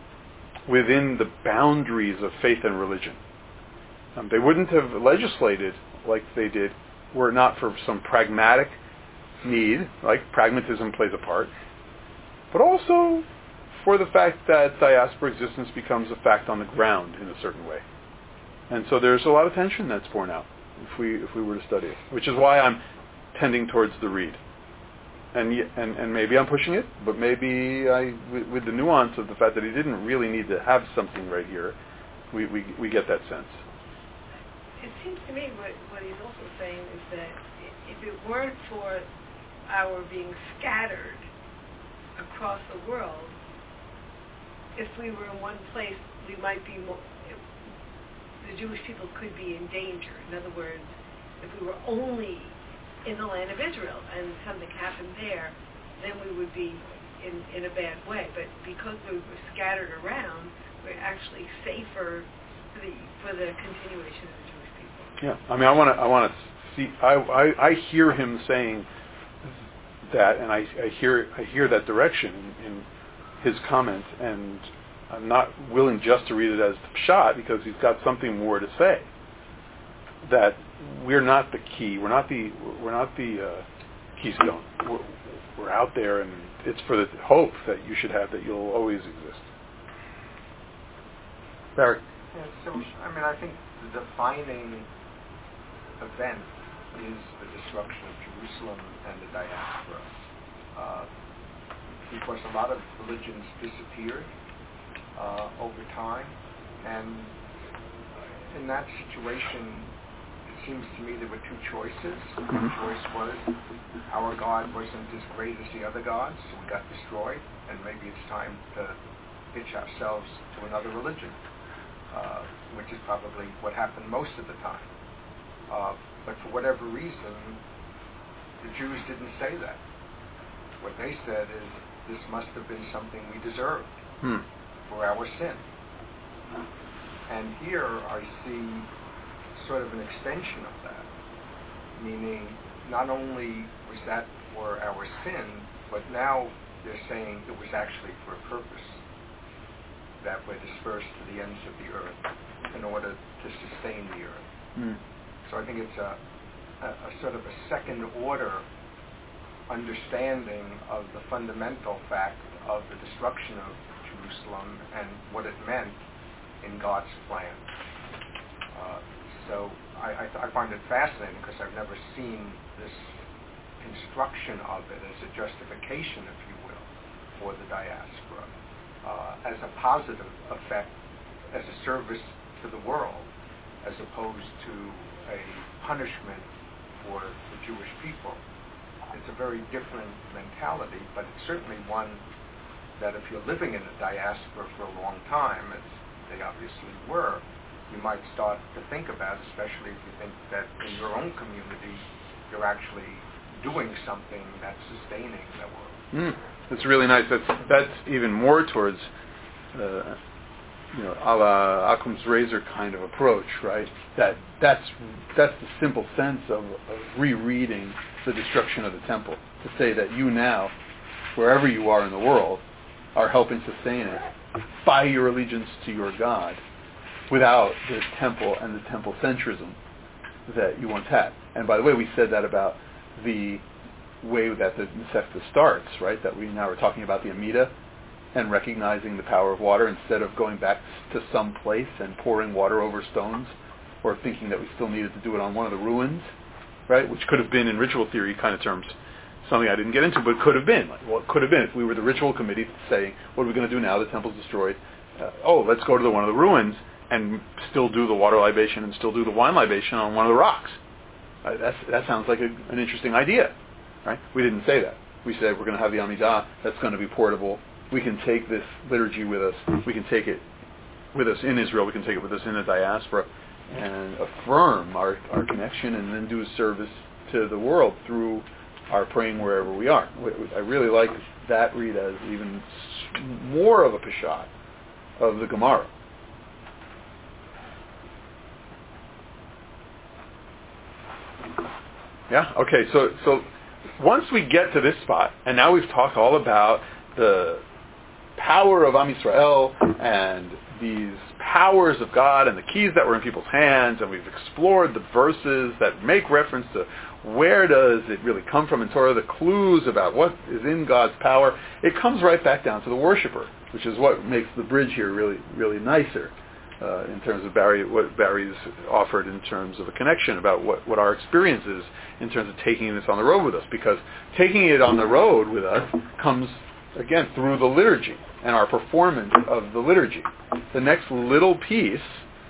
within the boundaries of faith and religion. They wouldn't have legislated like they did were it not for some pragmatic need, like pragmatism plays a part, but also for the fact that diaspora existence becomes a fact on the ground in a certain way. And so there's a lot of tension that's borne out if we were to study it, which is why I'm tending towards the read. And maybe I'm pushing it, but maybe with the nuance of the fact that he didn't really need to have something right here, we get that sense. It seems to me what he's also saying is that if it weren't for our being scattered across the world, if we were in one place, we might be more, the Jewish people could be in danger. In other words, if we were only in the land of Israel and something happened there, then we would be in a bad way. But because we were scattered around, we're actually safer for the continuation of the Jewish people. Yeah, I mean, I want to see. I hear him saying that, and I hear that direction in his comment, and I'm not willing just to read it as the pshat because he's got something more to say. That we're not the key. We're not the keystone. We're out there, and it's for the hope that you should have that you'll always exist. Barry. Yeah, so I think the defining event is the destruction of Jerusalem and the diaspora, because a lot of religions disappeared over time, and in that situation, it seems to me there were two choices. One choice was our God wasn't as great as the other gods, so we got destroyed, and maybe it's time to hitch ourselves to another religion, which is probably what happened most of the time. But for whatever reason, the Jews didn't say that. What they said is, this must have been something we deserved for our sin. And here I see sort of an extension of that, meaning not only was that for our sin, but now they're saying it was actually for a purpose, that we're dispersed to the ends of the earth in order to sustain the earth. So I think it's a sort of a second order understanding of the fundamental fact of the destruction of Jerusalem and what it meant in God's plan. So I find it fascinating because I've never seen this construction of it as a justification, if you will, for the diaspora, as a positive effect, as a service to the world, as opposed to a punishment for the Jewish people. It's a very different mentality, but it's certainly one that if you're living in the diaspora for a long time, as they obviously were, you might start to think about, especially if you think that in your own community you're actually doing something that's sustaining the world. That's really nice. That's even more towards a la Occam's razor kind of approach, right? That's the simple sense of rereading the destruction of the temple, to say that you now, wherever you are in the world, are helping sustain it by your allegiance to your God, without the temple and the temple centrism that you once had. And by the way, we said that about the way that the Masechta starts, right? That we now are talking about the Amida and recognizing the power of water instead of going back to some place and pouring water over stones, or thinking that we still needed to do it on one of the ruins, right? Which could have been, in ritual theory kind of terms, something I didn't get into, but could have been. Well, it could have been if we were the ritual committee saying, what are we going to do now? The temple's destroyed. Let's go to one of the ruins and still do the water libation and still do the wine libation on one of the rocks. That sounds like an interesting idea, right? We didn't say that. We said we're going to have the Amidah that's going to be portable. We can take this liturgy with us. We can take it with us in Israel. We can take it with us in the diaspora and affirm our connection, and then do a service to the world through our praying wherever we are. I really like that read as even more of a peshat of the Gemara. Yeah. Okay. So once we get to this spot, and now we've talked all about the power of Am Yisrael and these powers of God and the keys that were in people's hands, and we've explored the verses that make reference to where does it really come from in Torah, the clues about what is in God's power. It comes right back down to the worshiper, which is what makes the bridge here really, really nicer in terms of what Barry's offered in terms of a connection about what our experience is in terms of taking this on the road with us. Because taking it on the road with us comes, again, through the liturgy and our performance of the liturgy. The next little piece,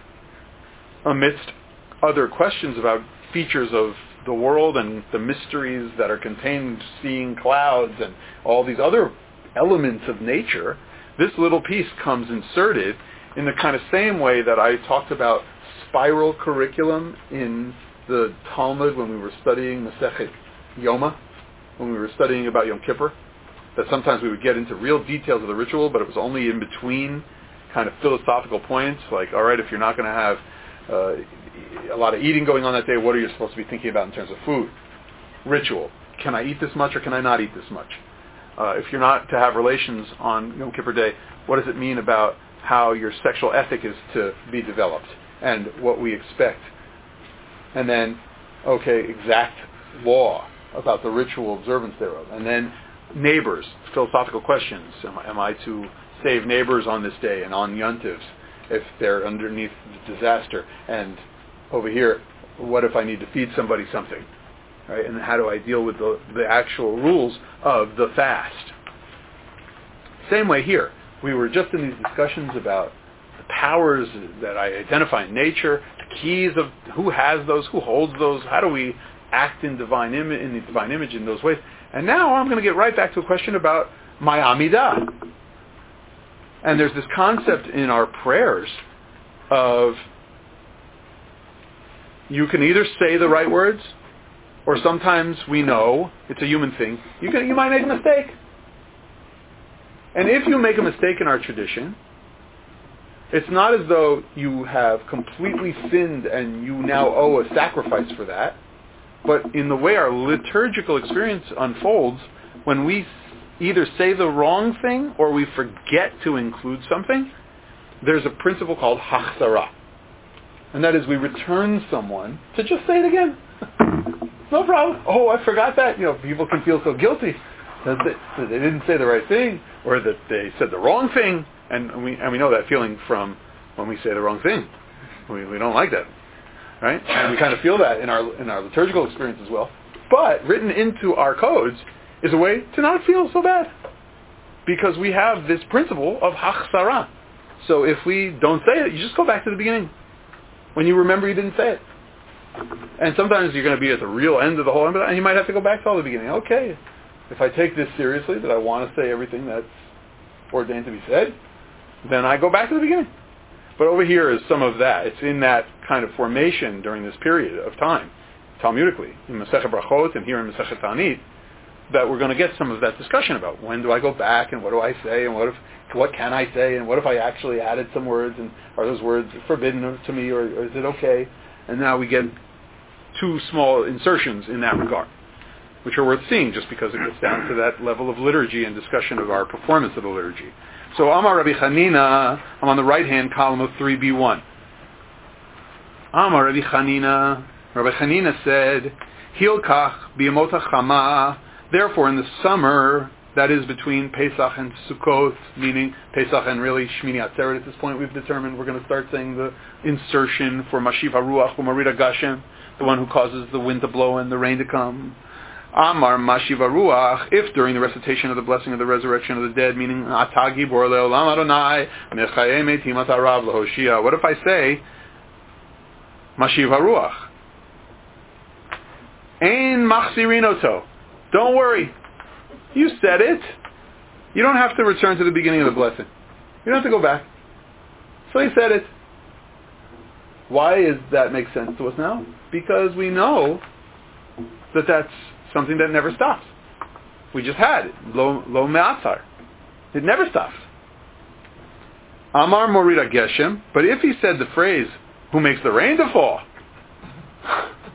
amidst other questions about features of the world and the mysteries that are contained, seeing clouds and all these other elements of nature, this little piece comes inserted in the kind of same way that I talked about spiral curriculum in the Talmud when we were studying Masechet Yoma, when we were studying about Yom Kippur, that sometimes we would get into real details of the ritual, but it was only in between kind of philosophical points, like, all right, if you're not going to have a lot of eating going on that day, what are you supposed to be thinking about in terms of food? Ritual. Can I eat this much or can I not eat this much? If you're not to have relations on Yom Kippur Day, what does it mean about how your sexual ethic is to be developed and what we expect? And then, exact law about the ritual observance thereof. And then neighbors, philosophical questions. Am I to save neighbors on this day and on Yontivs if they're underneath the disaster? And over here, what if I need to feed somebody something? Right? And how do I deal with the actual rules of the fast? Same way here. We were just in these discussions about the powers that I identify in nature, the keys of who has those, who holds those, how do we act in the divine image in those ways. And now I'm going to get right back to a question about my Amidah. And there's this concept in our prayers of you can either say the right words, or sometimes we know, it's a human thing, you might make a mistake. And if you make a mistake in our tradition, it's not as though you have completely sinned and you now owe a sacrifice for that. But in the way our liturgical experience unfolds, when we either say the wrong thing or we forget to include something, there's a principle called hachzara. And that is we return someone to just say it again. No problem. Oh, I forgot that. People can feel so guilty that they didn't say the right thing or that they said the wrong thing. And we know that feeling from when we say the wrong thing. We don't like that. Right? And we kind of feel that in our liturgical experience as well. But written into our codes is a way to not feel so bad. Because we have this principle of hachzara. So if we don't say it, you just go back to the beginning. When you remember you didn't say it. And sometimes you're going to be at the real end of the whole, and you might have to go back to all the beginning. Okay, if I take this seriously, that I want to say everything that's ordained to be said, then I go back to the beginning. But over here is some of that. It's in that kind of formation during this period of time, Talmudically, in Masechet Brachot and here in Masechet Ta'anit, that we're going to get some of that discussion about when do I go back and what do I say and what can I say and what if I actually added some words and are those words forbidden to me or is it okay? And now we get two small insertions in that regard, which are worth seeing just because it gets down to that level of liturgy and discussion of our performance of the liturgy. So Amar Rabbi Chanina, I'm on the right-hand column of 3b1. Amar Rabbi Chanina said, Hilkach b'yamot hachama, therefore in the summer, that is between Pesach and Sukkot, meaning Pesach and really Shmini Atzeret at this point, we've determined we're going to start saying the insertion for Mashiv HaRuach u'Marida Gashem, the one who causes the wind to blow and the rain to come. Amar Mashiv HaRuach, if during the recitation of the blessing of the resurrection of the dead, meaning Ata Gibor Le'olam Adonai, Mechayei Metim Ata Rav L'Hoshia, what if I say Mashiv HaRuach? Ein Machzirinoto. Don't worry. You said it. You don't have to return to the beginning of the blessing. You don't have to go back. So he said it. Why does that make sense to us now? Because we know that that's something that never stops. We just had it. Lo me'atzar. It never stops. Amar Morida Geshem. But if he said the phrase, who makes the rain to fall?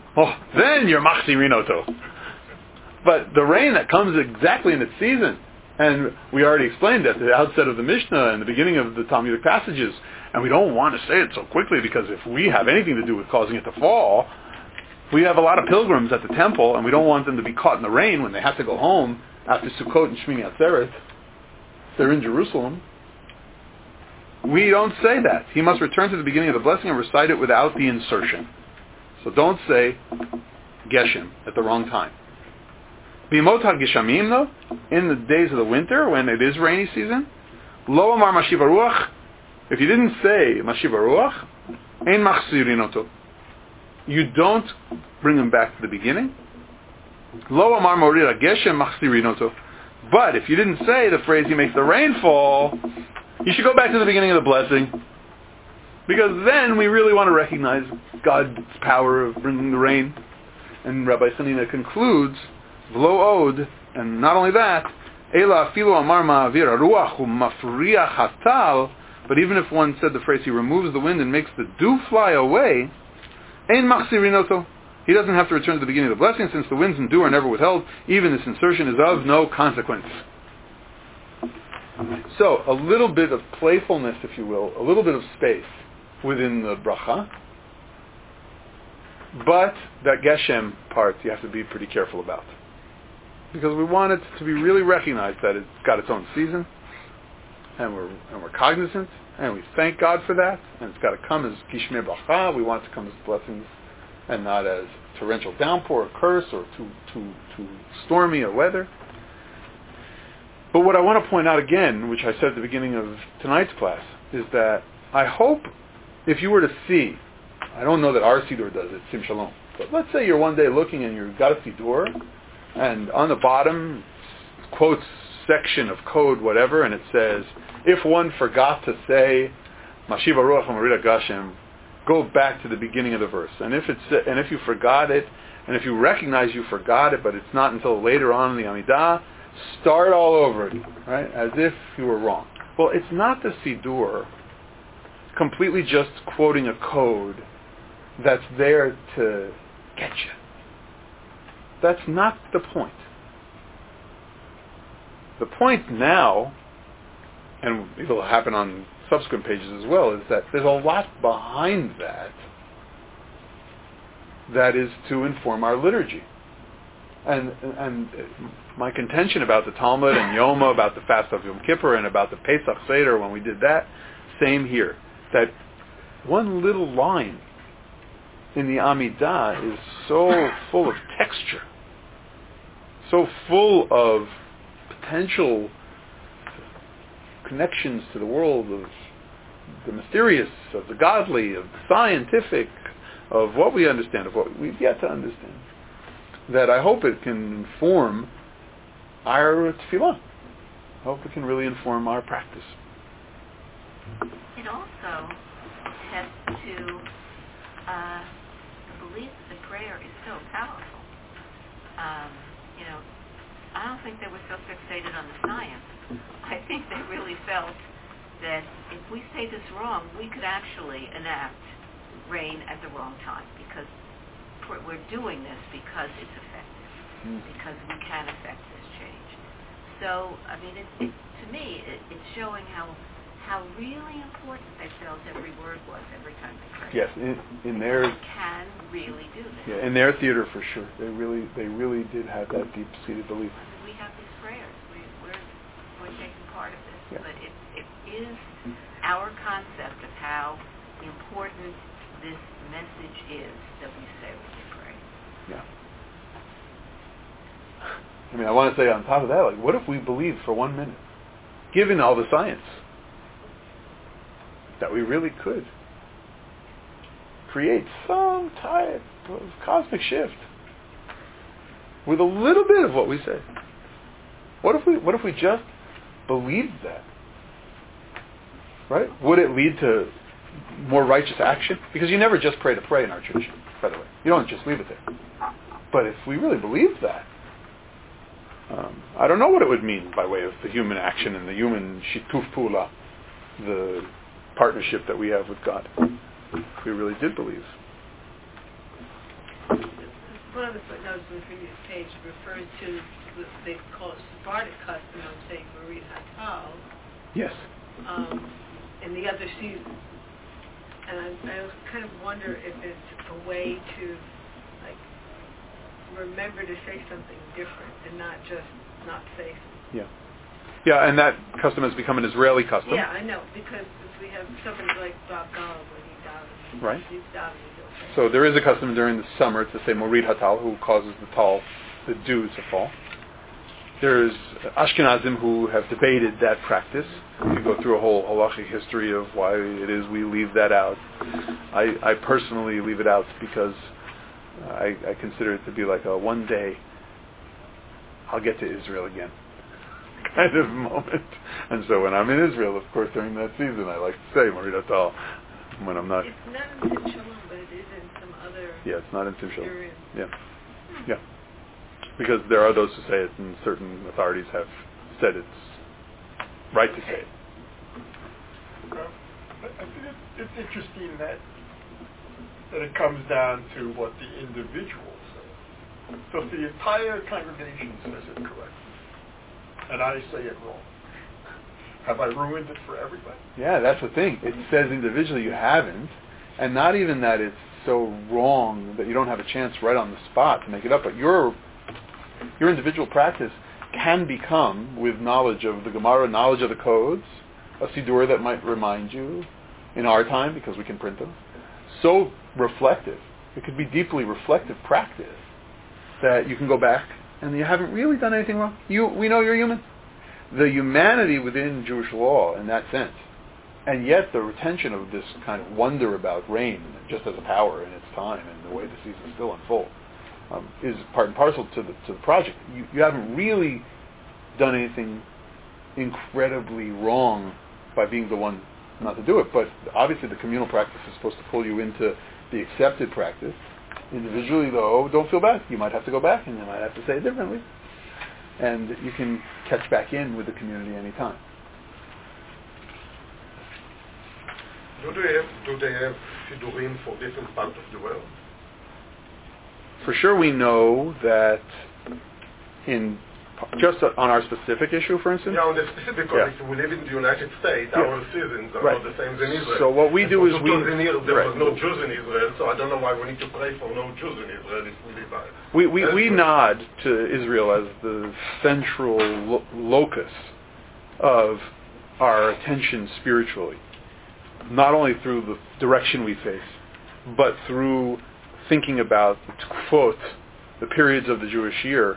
Then you're Machzirinoto. But the rain that comes exactly in its season, And we already explained at the outset of the Mishnah and the beginning of the Talmudic passages, and we don't want to say it so quickly because if we have anything to do with causing it to fall, we have a lot of pilgrims at the temple, and we don't want them to be caught in the rain when they have to go home after Sukkot and Shmini Atzeret. They're in Jerusalem. We don't say that. He must return to the beginning of the blessing and recite it without the insertion. So don't say Geshem at the wrong time. B'imot ha-geshamim, though, in the days of the winter, when it is rainy season, lo amar mashiv haruach, if you didn't say mashiv haruach, ein machzirin oto. You don't bring him back to the beginning. Lo amar morir ha-geshem machzirin oto. But if you didn't say the phrase, he makes the rain fall, you should go back to the beginning of the blessing. Because then we really want to recognize God's power of bringing the rain. And Rabbi Sanina concludes, V'lo od, and not only that, Ela afilu amar ma'avir haruach u'mafriach hatal, but even if one said the phrase, he removes the wind and makes the dew fly away, ein machzirin oto. He doesn't have to return to the beginning of the blessing, since the winds and dew are never withheld. Even this insertion is of no consequence. So, a little bit of playfulness, if you will, a little bit of space within the bracha. But that Geshem part you have to be pretty careful about. Because we want it to be really recognized that it's got its own season, and we're cognizant, and we thank God for that, and it's got to come as Gishmei Bracha. We want it to come as blessings and not as torrential downpour or curse or too stormy a weather. But what I want to point out again, which I said at the beginning of tonight's class, is that I hope if you were to see, I don't know that our Siddur does it, Sim Shalom, but let's say you're one day looking and you've got a Siddur, and on the bottom, quotes section of code, whatever, and it says, if one forgot to say, Mashiv Haruach U'Marida Gashem, go back to the beginning of the verse. And if you forgot it, and if you recognize you forgot it, but it's not until later on in the Amidah, start all over again, right? As if you were wrong. Well, it's not the Siddur completely just quoting a code that's there to get you. That's not the point. The point now, and it'll happen on subsequent pages as well, is that there's a lot behind that is to inform our liturgy. And my contention about the Talmud and Yoma, about the fast of Yom Kippur, and about the Pesach Seder when we did that, same here. That one little line in the Amidah is so full of texture, so full of potential connections to the world of the mysterious, of the godly, of the scientific, of what we understand, of what we've yet to understand, that I hope it can inform our tefillah. I hope it can really inform our practice. It also attests to the belief that prayer is so powerful. I don't think they were so fixated on the science. I think they really felt that if we say this wrong, we could actually enact rain at the wrong time, because we're doing this because it's effective, because we can affect this change. So, I mean, to me, it's showing how really important they felt every word was every time they prayed. Yes, in their they can really do this. Yeah, in their theater for sure. They really did have that deep-seated belief. We have these prayers. We're taking part of this, yeah. but it is our concept of how important this message is that we say when we pray. Yeah. I mean, I want to say on top of that, like, what if we believed for 1 minute, given all the science, that we really could create some type of cosmic shift with a little bit of what we say? What if we just believed that? Right? Would it lead to more righteous action? Because you never just pray to pray in our church, by the way. You don't just leave it there. But if we really believed that, I don't know what it would mean by way of the human action and the human shituf pula, the partnership that we have with God. If we really did believe. One of the footnotes on the previous page refers to they call it Sephardic custom of saying Marit Hatal. Yes. In the other season. And I kind of wonder if it's a way to, like, remember to say something different and not just not say something. Yeah. Yeah, and that custom has become an Israeli custom. Yeah, I know, because if we have somebody like Bob Golub when he davens, Right. he's davening, he'll say. So there is a custom during the summer to say Morid Hatal, who causes the dew to fall. There's Ashkenazim who have debated that practice. You go through a whole halachic history of why it is we leave that out. I personally leave it out because I consider it to be like a one day I'll get to Israel again kind of moment. And so when I'm in Israel, of course, during that season, I like to say Morid Hatal when I'm not. It's not in Tim Shalom, but it is in some other. Yeah, it's not in Tim Shalom. Syrian. Yeah. Because there are those who say it, and certain authorities have said it's right to say it. I think it's interesting that it comes down to what the individual says. So if the entire congregation says it correctly, and I say it wrong, have I ruined it for everybody? Yeah, that's the thing. It says individually you haven't, and not even that it's so wrong that you don't have a chance right on the spot to make it up, but your individual practice can become, with knowledge of the Gemara, knowledge of the codes, a Siddur that might remind you, in our time, because we can print them, so reflective. It could be deeply reflective practice that you can go back and you haven't really done anything wrong. We know you're human. The humanity within Jewish law, in that sense, and yet the retention of this kind of wonder about rain, just as a power in its time and the way the seasons still unfold, is part and parcel to the project. You haven't really done anything incredibly wrong by being the one not to do it, but obviously the communal practice is supposed to pull you into the accepted practice. Individually, though, don't feel bad. You might have to go back and you might have to say it differently. And you can catch back in with the community anytime. Do they have Siddurim for different parts of the world? For sure we know that just on our specific issue, for instance. Yeah, on the specific one, if we live in the United States, our seasons are not the same as in Israel. So what we do is there was no Jews in Israel, so I don't know why we need to pray for no Jews in Israel if we live by. We nod to Israel as the central locus of our attention spiritually, not only through the direction we face, but through thinking about the periods of the Jewish year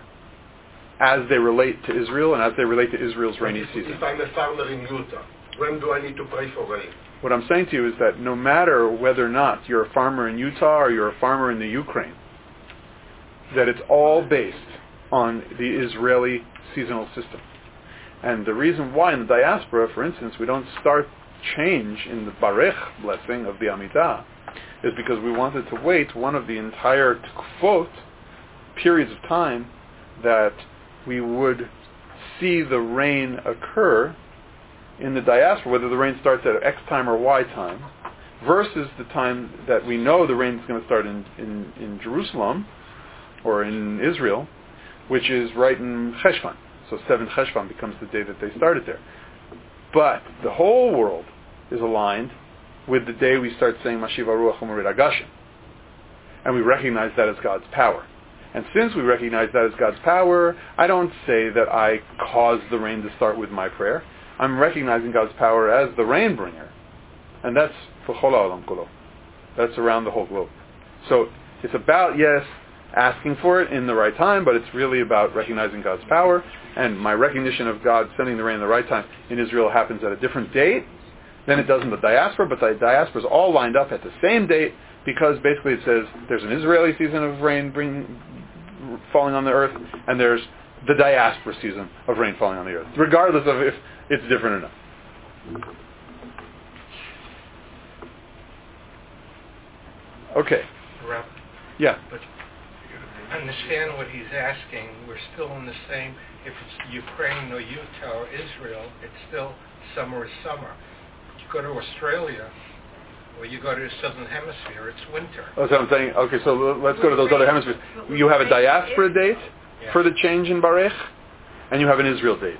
as they relate to Israel and as they relate to Israel's rainy season. If I'm a farmer in Utah, when do I need to pray for rain? What I'm saying to you is that no matter whether or not you're a farmer in Utah or you're a farmer in the Ukraine, that it's all based on the Israeli seasonal system. And the reason why in the diaspora, for instance, we don't start change in the Barech blessing of the Amidah is because we wanted to wait one of the entire Tukfot periods of time that we would see the rain occur in the diaspora, whether the rain starts at X time or Y time, versus the time that we know the rain is going to start in Jerusalem or in Israel, which is right in Cheshvan. So 7 Cheshvan becomes the day that they started there. But the whole world is aligned with the day we start saying Mashiv HaRuach U'Morid HaGashim. And we recognize that as God's power. And since we recognize that as God's power, I don't say that I caused the rain to start with my prayer. I'm recognizing God's power as the rain bringer. And that's B'chol ha'olam kulo. That's around the whole globe. So it's about, yes, asking for it in the right time, but it's really about recognizing God's power. And my recognition of God sending the rain in the right time in Israel happens at a different date than it does in the diaspora, but the diaspora is all lined up at the same date because basically it says there's an Israeli season of rain falling on the earth, and there's the diaspora season of rain falling on the earth, regardless of if it's different or not. Okay. Rob, Yeah. but understand what he's asking. We're still in the same, if it's Ukraine or Utah or Israel, it's still summer is summer. You go to Australia, or you go to the southern hemisphere, it's winter. That's what I'm saying. Okay, so let's go to those other hemispheres. You have a diaspora date, for the change in Barech, and you have an Israel date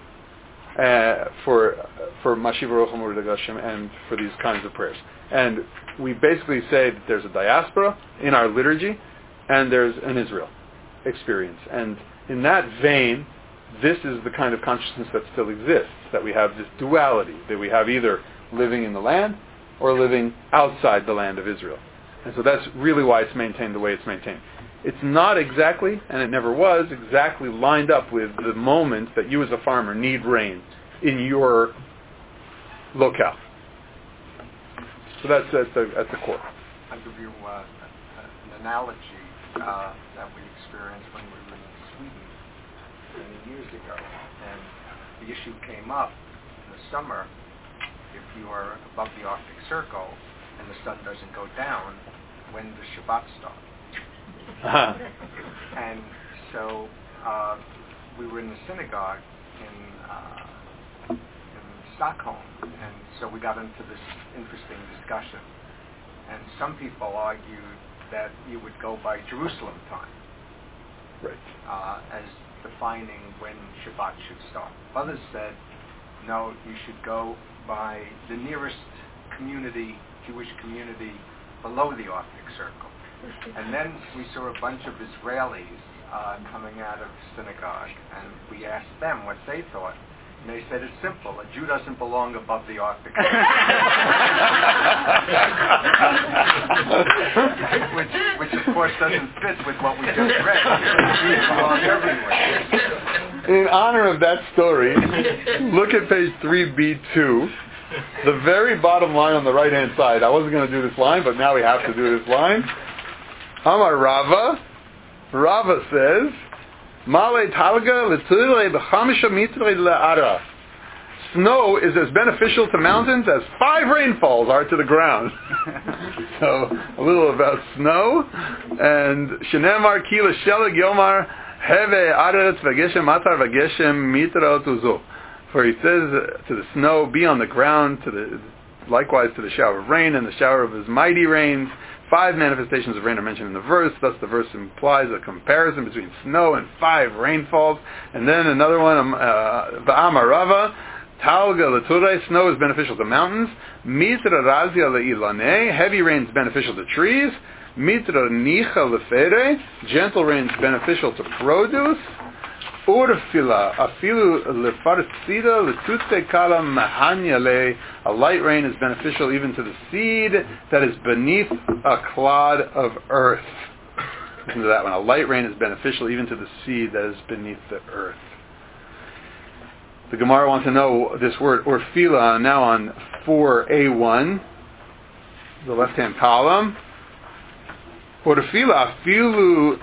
for Mashiv Baruch Hamur Hashem and for these kinds of prayers. And we basically say that there's a diaspora in our liturgy, and there's an Israel experience. And in that vein, this is the kind of consciousness that still exists, that we have this duality, that we have either living in the land or living outside the land of Israel. And so that's really why it's maintained the way it's maintained. It's not exactly, and it never was, exactly lined up with the moment that you as a farmer need rain in your locale. So that's at the core. I'll give you an analogy that we experienced when we were in Sweden many years ago. And the issue came up in the summer. If you are above the Arctic Circle and the sun doesn't go down, when does Shabbat start? And so we were in the synagogue in Stockholm, and so we got into this interesting discussion. And some people argued that you would go by Jerusalem time, right, as defining when Shabbat should start. Others said, no, you should go by the nearest community, Jewish community, below the Arctic Circle. And then we saw a bunch of Israelis coming out of the synagogue, and we asked them what they thought. And they said, it's simple, a Jew doesn't belong above the Arctic Circle. which of course doesn't fit with what we just read. Jews belong everywhere. In honor of that story, look at page 3b2. The very bottom line on the right-hand side. I wasn't going to do this line, but now we have to do this line. Amar Rava. Rava says, Male talga l'tzirei b'chamisha mitzrei le'ara. Snow is as beneficial to mountains as 5 rainfalls are to the ground. So, a little about snow. And Shenemar ki l'sheleg yomar heve aretz v'geshem matar v'geshem mitra tuzo. For he says to the snow, be on the ground, likewise to the shower of rain and the shower of his mighty rains. 5 manifestations of rain are mentioned in the verse. Thus the verse implies a comparison between snow and 5 rainfalls. And then another one, V'amar Rava, Talga l'turei, snow is beneficial to mountains. Mitra razia le'ilanei, heavy rain is beneficial to trees. Mitra nicha lefere, gentle rain is beneficial to produce. Urfila, afilu lefartzida, letutze kala mahanyale. A light rain is beneficial even to the seed that is beneath a clod of earth. Listen to that one. A light rain is beneficial even to the seed that is beneath the earth. The Gemara wants to know this word urfila now on 4a1, the left-hand column. Urfila, afilu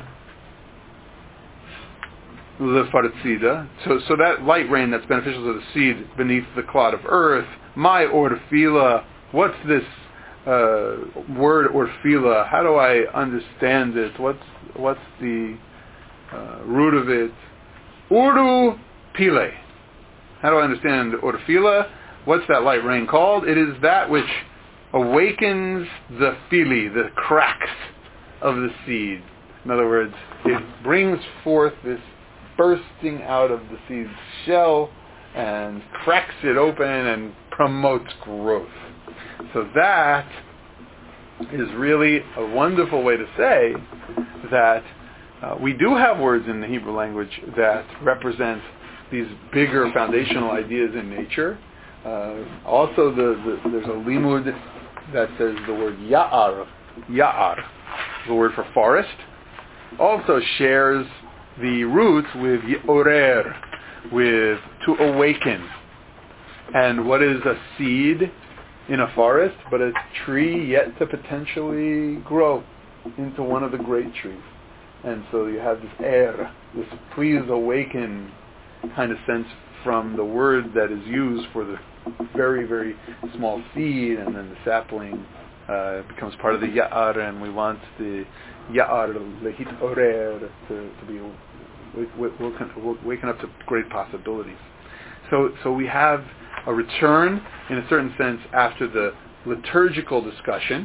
lefartzida, so that light rain that's beneficial to the seed beneath the clod of earth. My orfila, what's this word orfila? How do I understand it? What's the root of it? Uru pile. How do I understand orfila? What's that light rain called? It is that which awakens the fili, the cracks of the seed. In other words, it brings forth this bursting out of the seed's shell and cracks it open and promotes growth. So that is really a wonderful way to say that we do have words in the Hebrew language that represent these bigger foundational ideas in nature. Also, there's a limud that says the word ya'ar, the word for forest, also shares the roots with orer, with to awaken. And what is a seed in a forest but a tree yet to potentially grow into one of the great trees? And so you have this this please awaken kind of sense from the word that is used for the very, very small seed, and then the sapling becomes part of the ya'ar, and we want the ya'ar, lehit orer, to be waken up to great possibilities. So we have a return, in a certain sense, after the liturgical discussion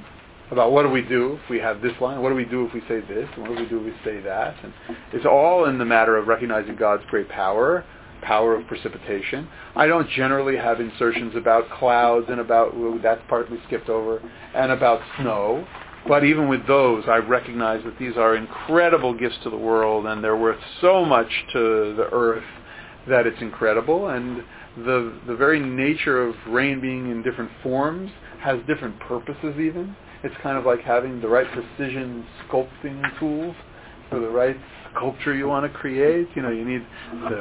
about what do we do if we have this line, what do we do if we say this, and what do we do if we say that. And it's all in the matter of recognizing God's great power of precipitation. I don't generally have insertions about clouds and about, that part we skipped over, and about snow. But even with those, I recognize that these are incredible gifts to the world, and they're worth so much to the earth that it's incredible. And the very nature of rain being in different forms has different purposes even. It's kind of like having the right precision sculpting tools for the right sculpture you want to create. You need to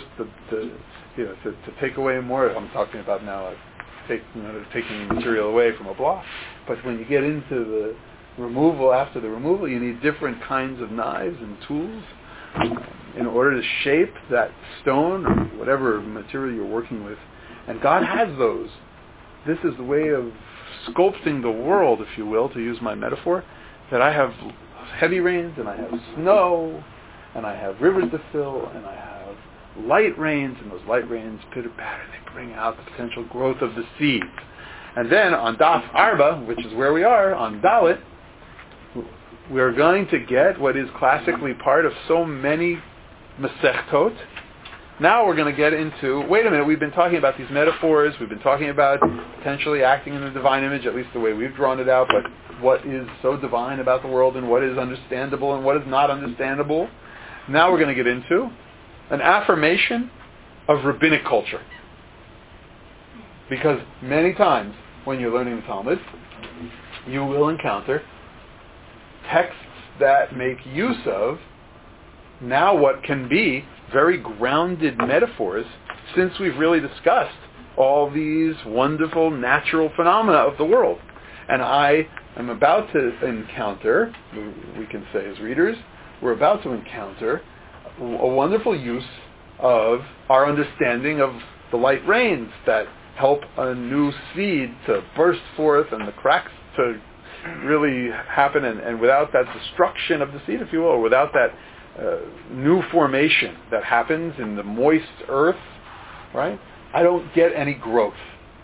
take away more. I'm talking about now taking material away from a block. But when you get into the removal, after the removal, you need different kinds of knives and tools in order to shape that stone or whatever material you're working with. And God has those. This is the way of sculpting the world, if you will, to use my metaphor, that I have heavy rains, and I have snow, and I have rivers to fill, and I have light rains, and those light rains pitter-patter, they bring out the potential growth of the seeds. And then on Daf Arba, which is where we are, on Dalit, we're going to get what is classically part of so many Masechtot. Now we're going to get into, wait a minute, we've been talking about these metaphors, we've been talking about potentially acting in the divine image, at least the way we've drawn it out, but what is so divine about the world and what is understandable and what is not understandable. Now we're going to get into an affirmation of rabbinic culture. Because many times when you're learning the Talmud, you will encounter texts that make use of now what can be very grounded metaphors, since we've really discussed all these wonderful natural phenomena of the world. And I am about to encounter, we can say as readers, we're about to encounter a wonderful use of our understanding of the light rains that help a new seed to burst forth and the cracks to really happen, and without that destruction of the seed, if you will, or without that new formation that happens in the moist earth, right? I don't get any growth.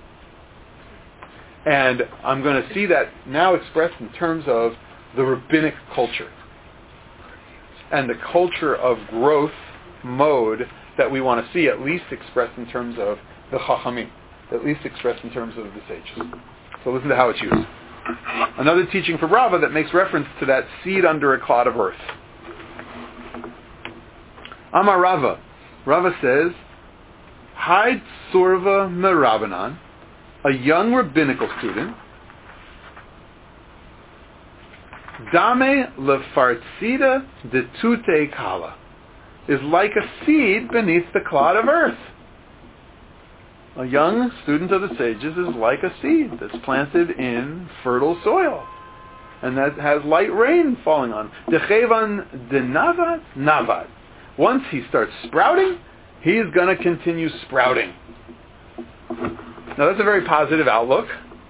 And I'm going to see that now expressed in terms of the rabbinic culture and the culture of growth mode that we want to see, at least expressed in terms of the Chachamim, at least expressed in terms of the sages. So listen to how it's used. Another teaching from Rava that makes reference to that seed under a clod of earth. Amar Rava. Rava says, Hai Tsurva Merabanan, a young rabbinical student, Dame lefartzida de tute kala, is like a seed beneath the clod of earth. A young student of the sages is like a seed that's planted in fertile soil and that has light rain falling on. Dechevan de navad, navad. Once he starts sprouting, he's going to continue sprouting. Now that's a very positive outlook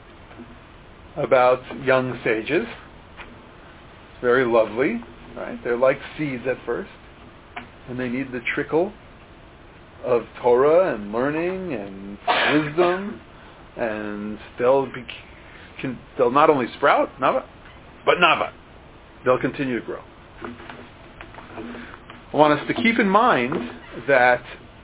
about young sages. It's very lovely, right? They're like seeds at first, and they need the trickle of Torah and learning and wisdom, and they'll not only sprout, nava, but nava. They'll continue to grow. I want us to keep in mind that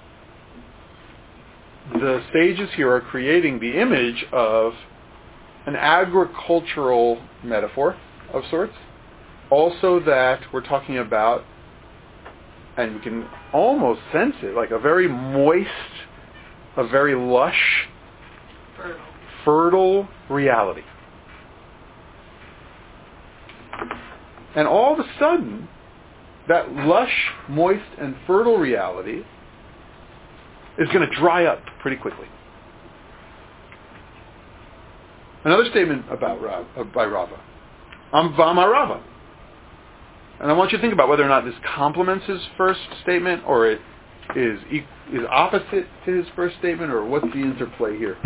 the sages here are creating the image of an agricultural metaphor of sorts. Also that we're talking about, and we can almost sense it, like a very moist, a very lush, fertile reality. And all of a sudden, that lush, moist, and fertile reality is going to dry up pretty quickly. Another statement about by Rava. Vama Rava. And I want you to think about whether or not this complements his first statement, or it is opposite to his first statement, or what's the interplay here.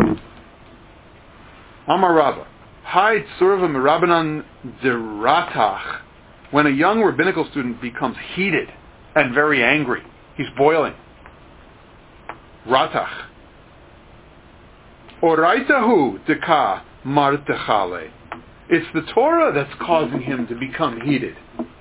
Amar Rava. Hai Tsurva Merabanan Deratach. When a young rabbinical student becomes heated and very angry, he's boiling. Ratach. Oraitahu deka martechale. It's the Torah that's causing him to become heated.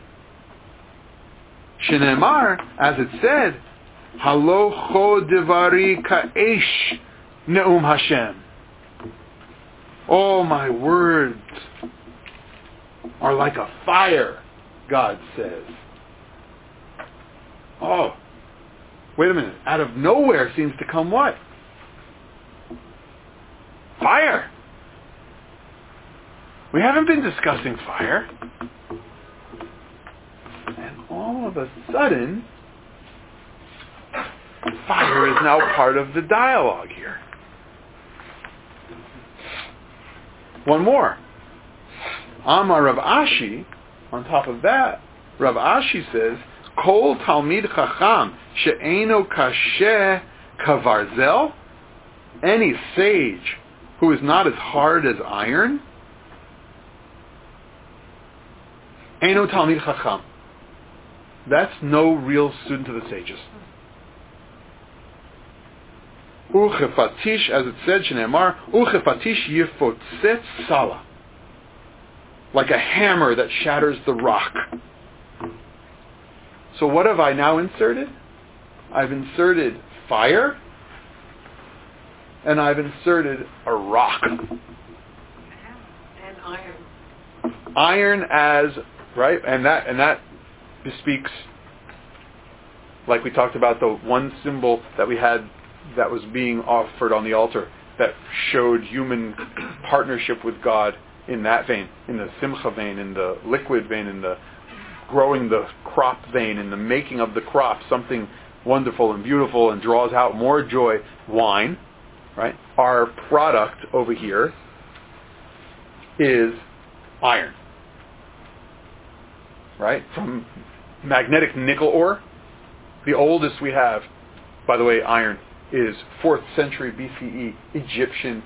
Shenemar, as it said, Halo cho devari ka'esh ne'um Hashem. All my words are like a fire, God says. Oh, wait a minute. Out of nowhere seems to come what? Fire. We haven't been discussing fire. And all of a sudden, fire is now part of the dialogue here. One more. Amar Rav Ashi, on top of that, Rav Ashi says, Kol Talmid Chacham she'eino kasheh kavarzel, any sage who is not as hard as iron, eino Talmid Chacham. That's no real student of the sages. Uchefatish, as it said, Shneimar, Uchefatish yifotzetz sala. Like a hammer that shatters the rock. So what have I now inserted? I've inserted fire, and I've inserted a rock. And iron. Iron as, right, and that bespeaks, like we talked about, the one symbol that we had that was being offered on the altar that showed human partnership with God in that vein, in the simcha vein, in the liquid vein, in the growing the crop vein, in the making of the crop, something wonderful and beautiful and draws out more joy. Wine, right? Our product over here is iron, right? From magnetic nickel ore. The oldest we have, by the way, iron, is 4th century BCE Egyptian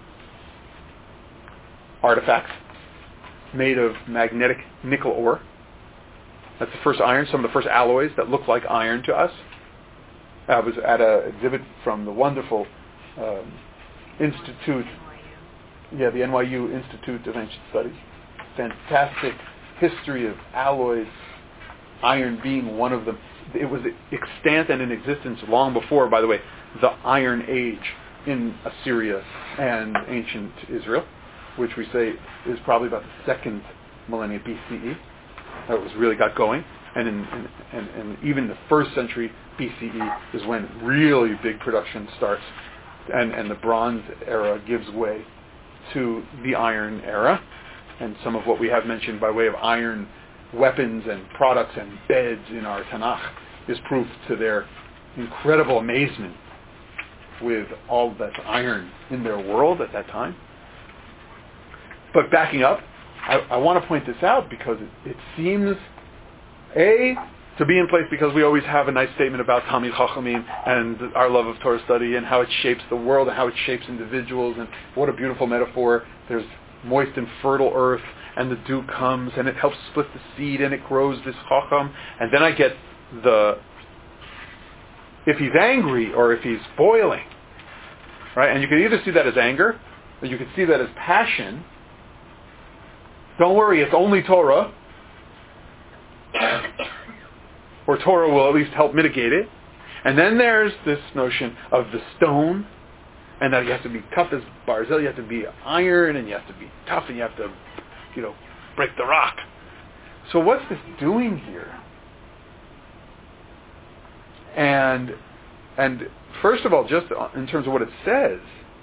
artifacts made of magnetic nickel ore. That's the first iron, some of the first alloys that look like iron to us. I was at an exhibit from the wonderful Institute, the NYU Institute of Ancient Studies. Fantastic history of alloys, iron being one of them. It was extant and in existence long before, by the way, the Iron Age in Assyria and ancient Israel, which we say is probably about the 2nd millennium BCE. That was really got going. And even the 1st century BCE is when really big production starts, and the Bronze era gives way to the Iron era. And some of what we have mentioned by way of iron weapons and products and beds in our Tanakh is proof to their incredible amazement with all that's iron in their world at that time. But backing up, I want to point this out because it seems, to be in place because we always have a nice statement about Talmid Chachamim and our love of Torah study and how it shapes the world and how it shapes individuals, and what a beautiful metaphor. There's moist and fertile earth, and the dew comes, and it helps split the seed, and it grows this Chacham. And then I get if he's angry or if he's boiling, right? And you can either see that as anger, or you can see that as passion. Don't worry, it's only Torah. Or Torah will at least help mitigate it. And then there's this notion of the stone, and that you have to be tough as Barzell, you have to be iron, and you have to be tough, and you have to, break the rock. So what's this doing here? And first of all, just in terms of what it says,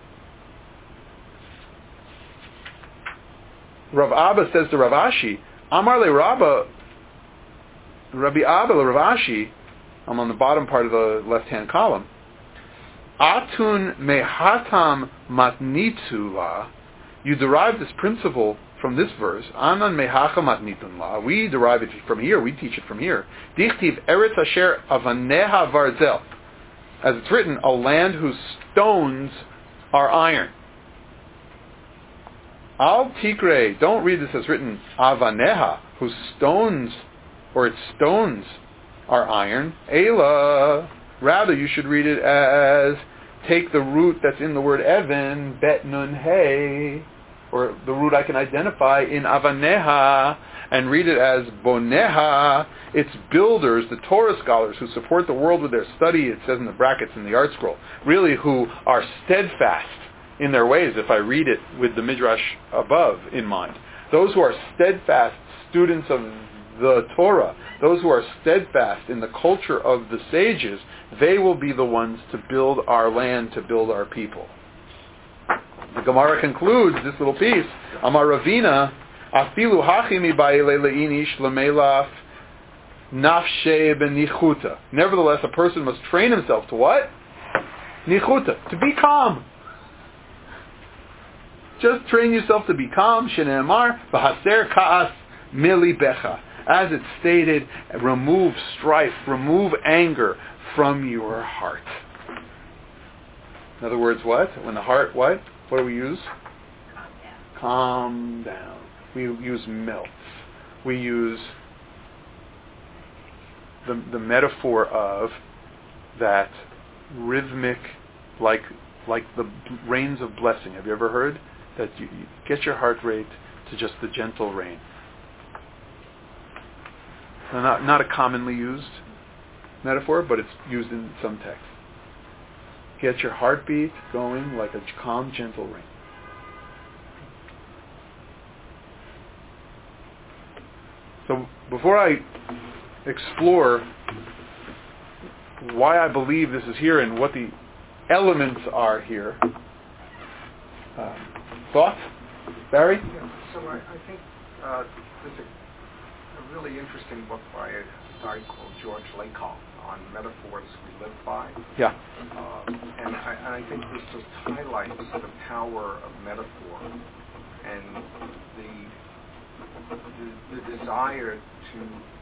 Rav Abba says to Rav Ashi, Amar le Rabbi Abba le Rav Ashi, I'm on the bottom part of the left-hand column, Atun mehatam matnitu la, you derive this principle from this verse, Anan mehacha matnitun la, we derive it from here, we teach it from here, Dichtiv eretz asher avaneha varzel, as it's written, a land whose stones are iron. Al tikre, don't read this as written, avaneha, whose stones, or its stones, are iron. Ela, rather you should read it as, take the root that's in the word even, bet nun hey, or the root I can identify in avaneha and read it as boneha. It's builders, the Torah scholars who support the world with their study, it says in the brackets in the art scroll, really who are steadfast in their ways, if I read it with the Midrash above in mind. Those who are steadfast students of the Torah, those who are steadfast in the culture of the sages, they will be the ones to build our land, to build our people. The Gemara concludes this little piece, Amar Ravina, Afilu hachimi ba'ile le'inish le'melaf nafshe b'nichuta. Nevertheless, a person must train himself to what? Nichuta, to be calm. Just train yourself to be calm. Shene'emar v'haser ka'as milibecha. As it's stated, remove strife, remove anger from your heart. In other words, what? When the heart, what? What do we use? Calm down. We use melts. We use the metaphor of that rhythmic, like the rains of blessing. Have you ever heard that you get your heart rate to just the gentle rain? Not a commonly used metaphor, but it's used in some texts. Get your heartbeat going like a calm, gentle rain. So before I explore why I believe this is here and what the elements are here, thoughts? Barry? Yeah, so I think there's a really interesting book by a guy called George Lakoff on metaphors we live by. Yeah. And I think this just highlights the power of metaphor and the desire to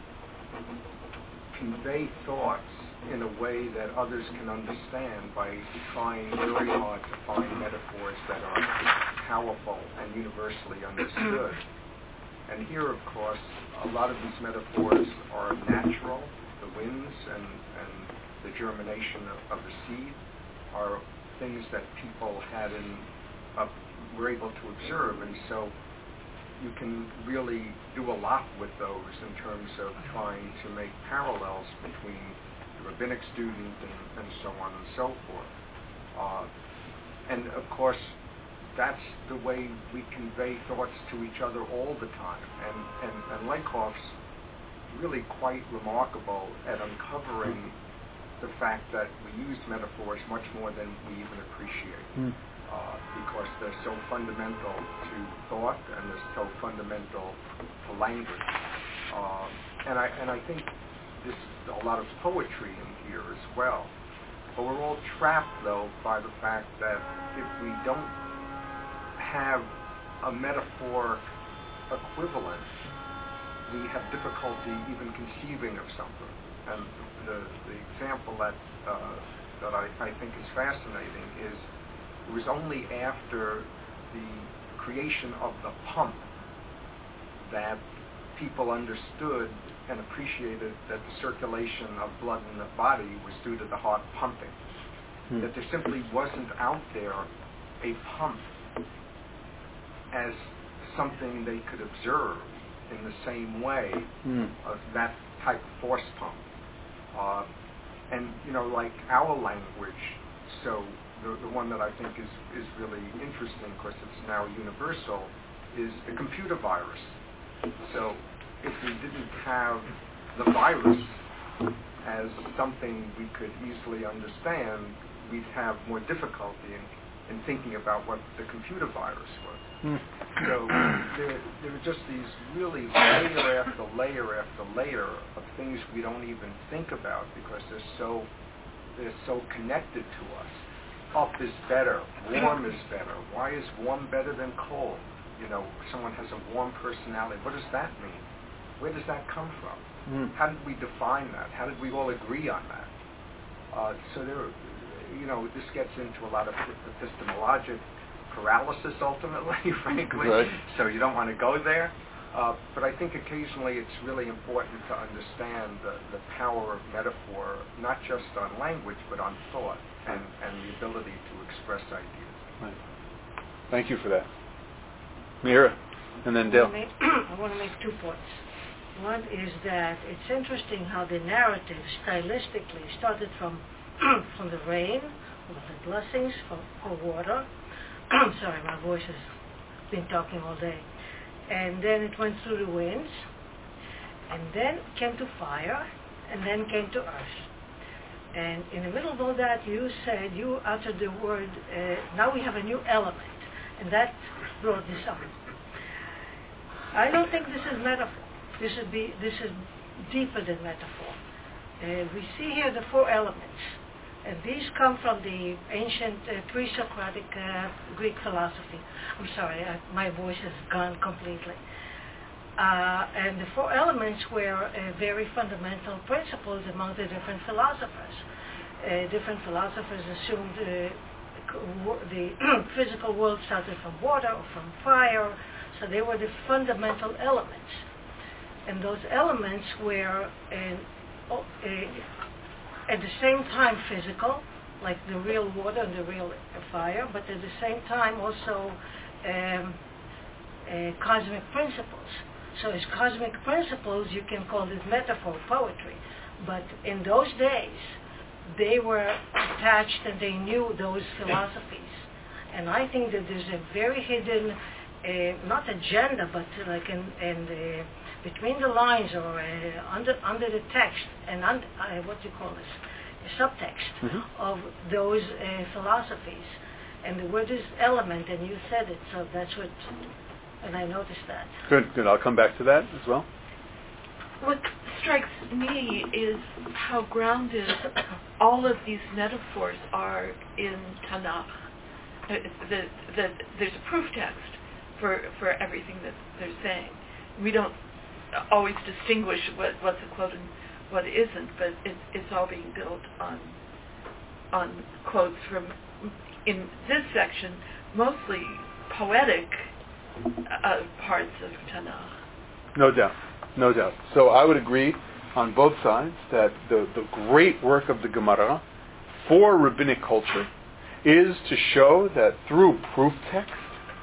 convey thoughts in a way that others can understand by trying very hard to find metaphors that are powerful and universally understood. And here, of course, a lot of these metaphors are natural. The winds and the germination of the seed are things that people were able to observe, and so you can really do a lot with those in terms of trying to make parallels between the rabbinic student and so on and so forth. And of course, that's the way we convey thoughts to each other all the time. And Lakoff's really quite remarkable at uncovering the fact that we use metaphors much more than we even appreciate. Because they're so fundamental to thought and they're so fundamental to language. And I think there's a lot of poetry in here as well. But we're all trapped, though, by the fact that if we don't have a metaphor equivalent, we have difficulty even conceiving of something. And the example that I think is fascinating is it was only after the creation of the pump that people understood and appreciated that the circulation of blood in the body was due to the heart pumping. That there simply wasn't out there a pump as something they could observe in the same way of that type of force pump. And, like our language, so the one that I think is really interesting, because it's now universal, is the computer virus. So if we didn't have the virus as something we could easily understand, we'd have more difficulty in thinking about what the computer virus was. So there are just these really layer after layer after layer of things we don't even think about because they're so connected to us. Up is better, warm is better. Why is warm better than cold? Someone has a warm personality. What does that mean? Where does that come from? How did we define that? How did we all agree on that? So this gets into a lot of epistemologic paralysis ultimately, frankly. Right. So you don't want to go there. But I think occasionally it's really important to understand the power of metaphor, not just on language, but on thought and the ability to express ideas. Right. Thank you for that. Meira, and then Dale. I want to make 2 points. One is that it's interesting how the narrative stylistically started from the rain, with the blessings for water. Sorry, my voice has been talking all day. And then it went through the winds, and then came to fire, and then came to earth. And in the middle of all that, you uttered the word, now we have a new element, and that brought this up. I don't think this is metaphor. This is deeper than metaphor. We see here the 4 elements, and these come from the ancient pre-Socratic Greek philosophy. I'm sorry, my voice has gone completely. And the 4 elements were very fundamental principles among the different philosophers. Different philosophers assumed the physical world started from water or from fire, so they were the fundamental elements. And those elements were at the same time physical, like the real water and the real fire, but at the same time also cosmic principles. So as cosmic principles, you can call this metaphor poetry. But in those days, they were attached and they knew those philosophies. And I think that there's a very hidden, not agenda, but like between the lines or under the text and what do you call this? A subtext of those philosophies. And the word is element, and you said it, so that's what, and I noticed that. Good. I'll come back to that as well. What strikes me is how grounded all of these metaphors are in Tanakh. That there's a proof text for everything that they're saying. We don't always distinguish what's a quote and what isn't, but it's all being built on quotes from, in this section, mostly poetic parts of Tanakh. No doubt. So I would agree on both sides that the great work of the Gemara for rabbinic culture is to show that through proof text,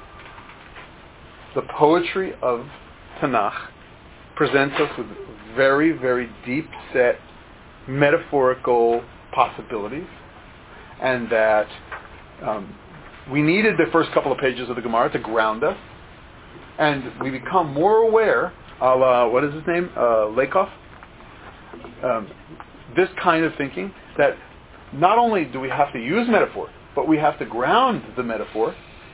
the poetry of Tanakh presents us with very, very deep set metaphorical possibilities, and that we needed the first couple of pages of the Gemara to ground us, and we become more aware of, what is his name, Lakoff? This kind of thinking, that not only do we have to use metaphor, but we have to ground the metaphor,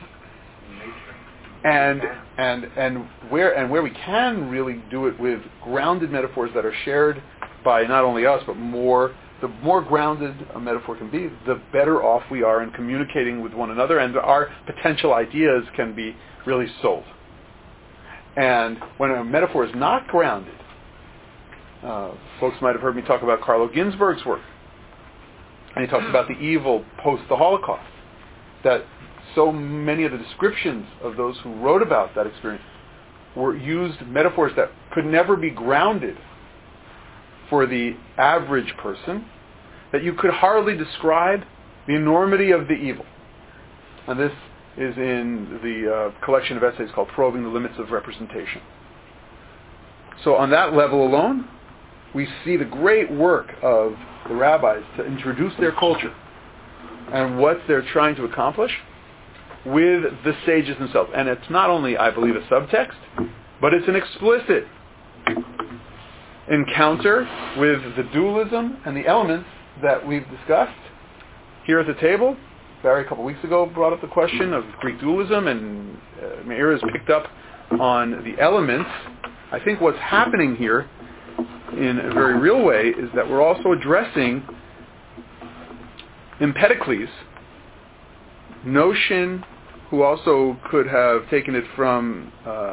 and where we can really do it with grounded metaphors that are shared by not only us, but the more grounded a metaphor can be, the better off we are in communicating with one another, and our potential ideas can be really sold. And when a metaphor is not grounded, folks might have heard me talk about Carlo Ginzburg's work, and he talks about the evil post the Holocaust, that so many of the descriptions of those who wrote about that experience were used metaphors that could never be grounded for the average person, that you could hardly describe the enormity of the evil. And this is in the collection of essays called Probing the Limits of Representation. So on that level alone, we see the great work of the rabbis to introduce their culture and what they're trying to accomplish with the sages themselves. And it's not only, I believe, a subtext, but it's an explicit encounter with the dualism and the elements that we've discussed here at the table. Barry, a couple weeks ago, brought up the question of Greek dualism, and Meira has picked up on the elements. I think what's happening here in a very real way is that we're also addressing Empedocles' notion, who also could have taken it from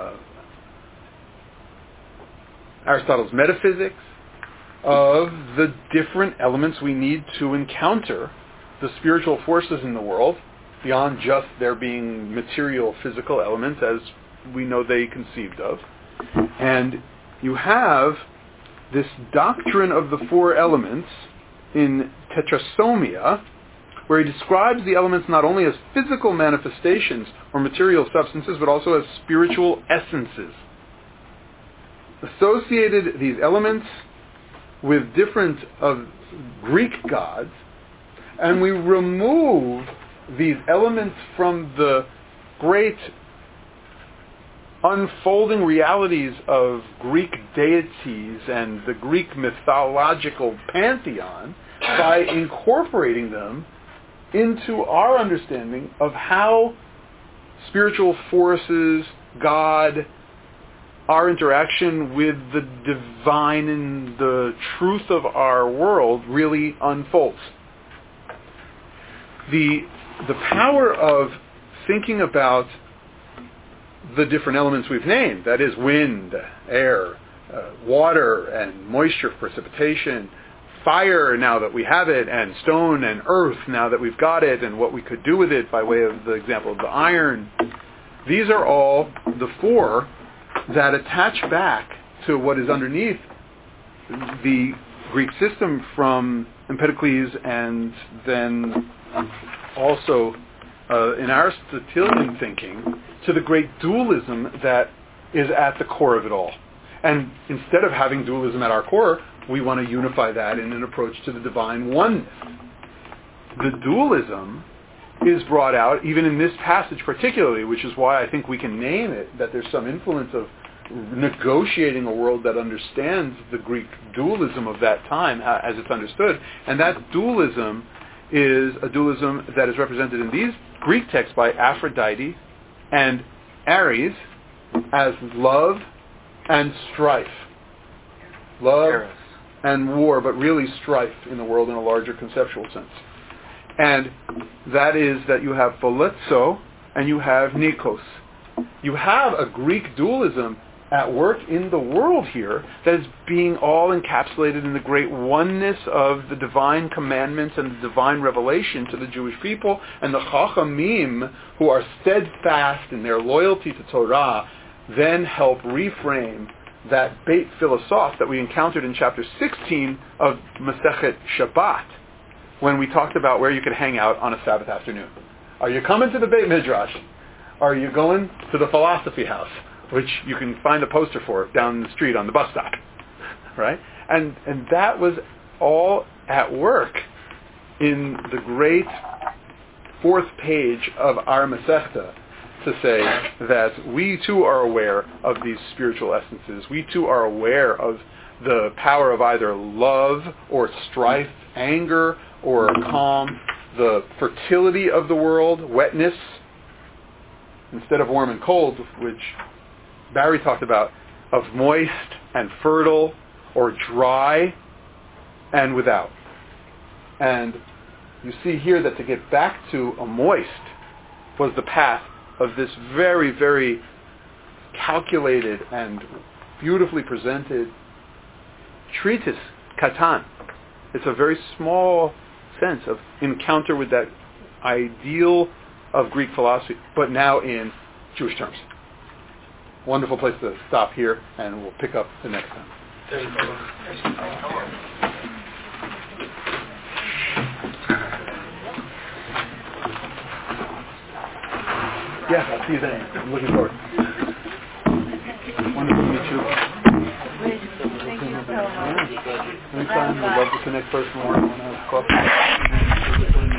Aristotle's metaphysics, of the different elements we need to encounter the spiritual forces in the world, beyond just there being material, physical elements as we know they conceived of. And you have this doctrine of the 4 elements in Tetrasomia, where he describes the elements not only as physical manifestations or material substances, but also as spiritual essences. Associated these elements with different of Greek gods, and we remove these elements from the great unfolding realities of Greek deities and the Greek mythological pantheon by incorporating them into our understanding of how spiritual forces, God, our interaction with the divine and the truth of our world really unfolds. The power of thinking about the different elements we've named, that is wind, air, water and moisture, precipitation, fire now that we have it, and stone and earth now that we've got it, and what we could do with it by way of the example of the iron. These are all the four that attach back to what is underneath the Greek system from Empedocles, and then also in Aristotelian thinking to the great dualism that is at the core of it all. And instead of having dualism at our core, we want to unify that in an approach to the divine oneness. The dualism is brought out even in this passage particularly, which is why I think we can name it, that there's some influence of negotiating a world that understands the Greek dualism of that time as it's understood. And that dualism is a dualism that is represented in these Greek texts by Aphrodite and Ares as love and strife. Love and war, but really strife in the world in a larger conceptual sense. And that is that you have Philipso and you have Nikos. You have a Greek dualism at work in the world here that is being all encapsulated in the great oneness of the divine commandments and the divine revelation to the Jewish people, and the Chachamim, who are steadfast in their loyalty to Torah, then help reframe that Beit Philosoph that we encountered in chapter 16 of Masechet Shabbat, when we talked about where you could hang out on a Sabbath afternoon. Are you coming to the Beit Midrash? Are you going to the philosophy house, which you can find a poster for down the street on the bus stop, right? And that was all at work in the great fourth page of our Masechta, to say that we too are aware of these spiritual essences. We too are aware of the power of either love or strife, anger or calm, the fertility of the world, wetness, instead of warm and cold, which Barry talked about, of moist and fertile, or dry and without. And you see here that to get back to a moist was the path of this very, very calculated and beautifully presented treatise, Katan. It's a very small sense of encounter with that ideal of Greek philosophy, but now in Jewish terms. Wonderful place to stop here, and we'll pick up the next time. Thank you. Yeah, I'll see you then. I'm looking forward. Wonderful to meet you. Thank you so much. Anytime, we'd love to connect personally. I want to have coffee.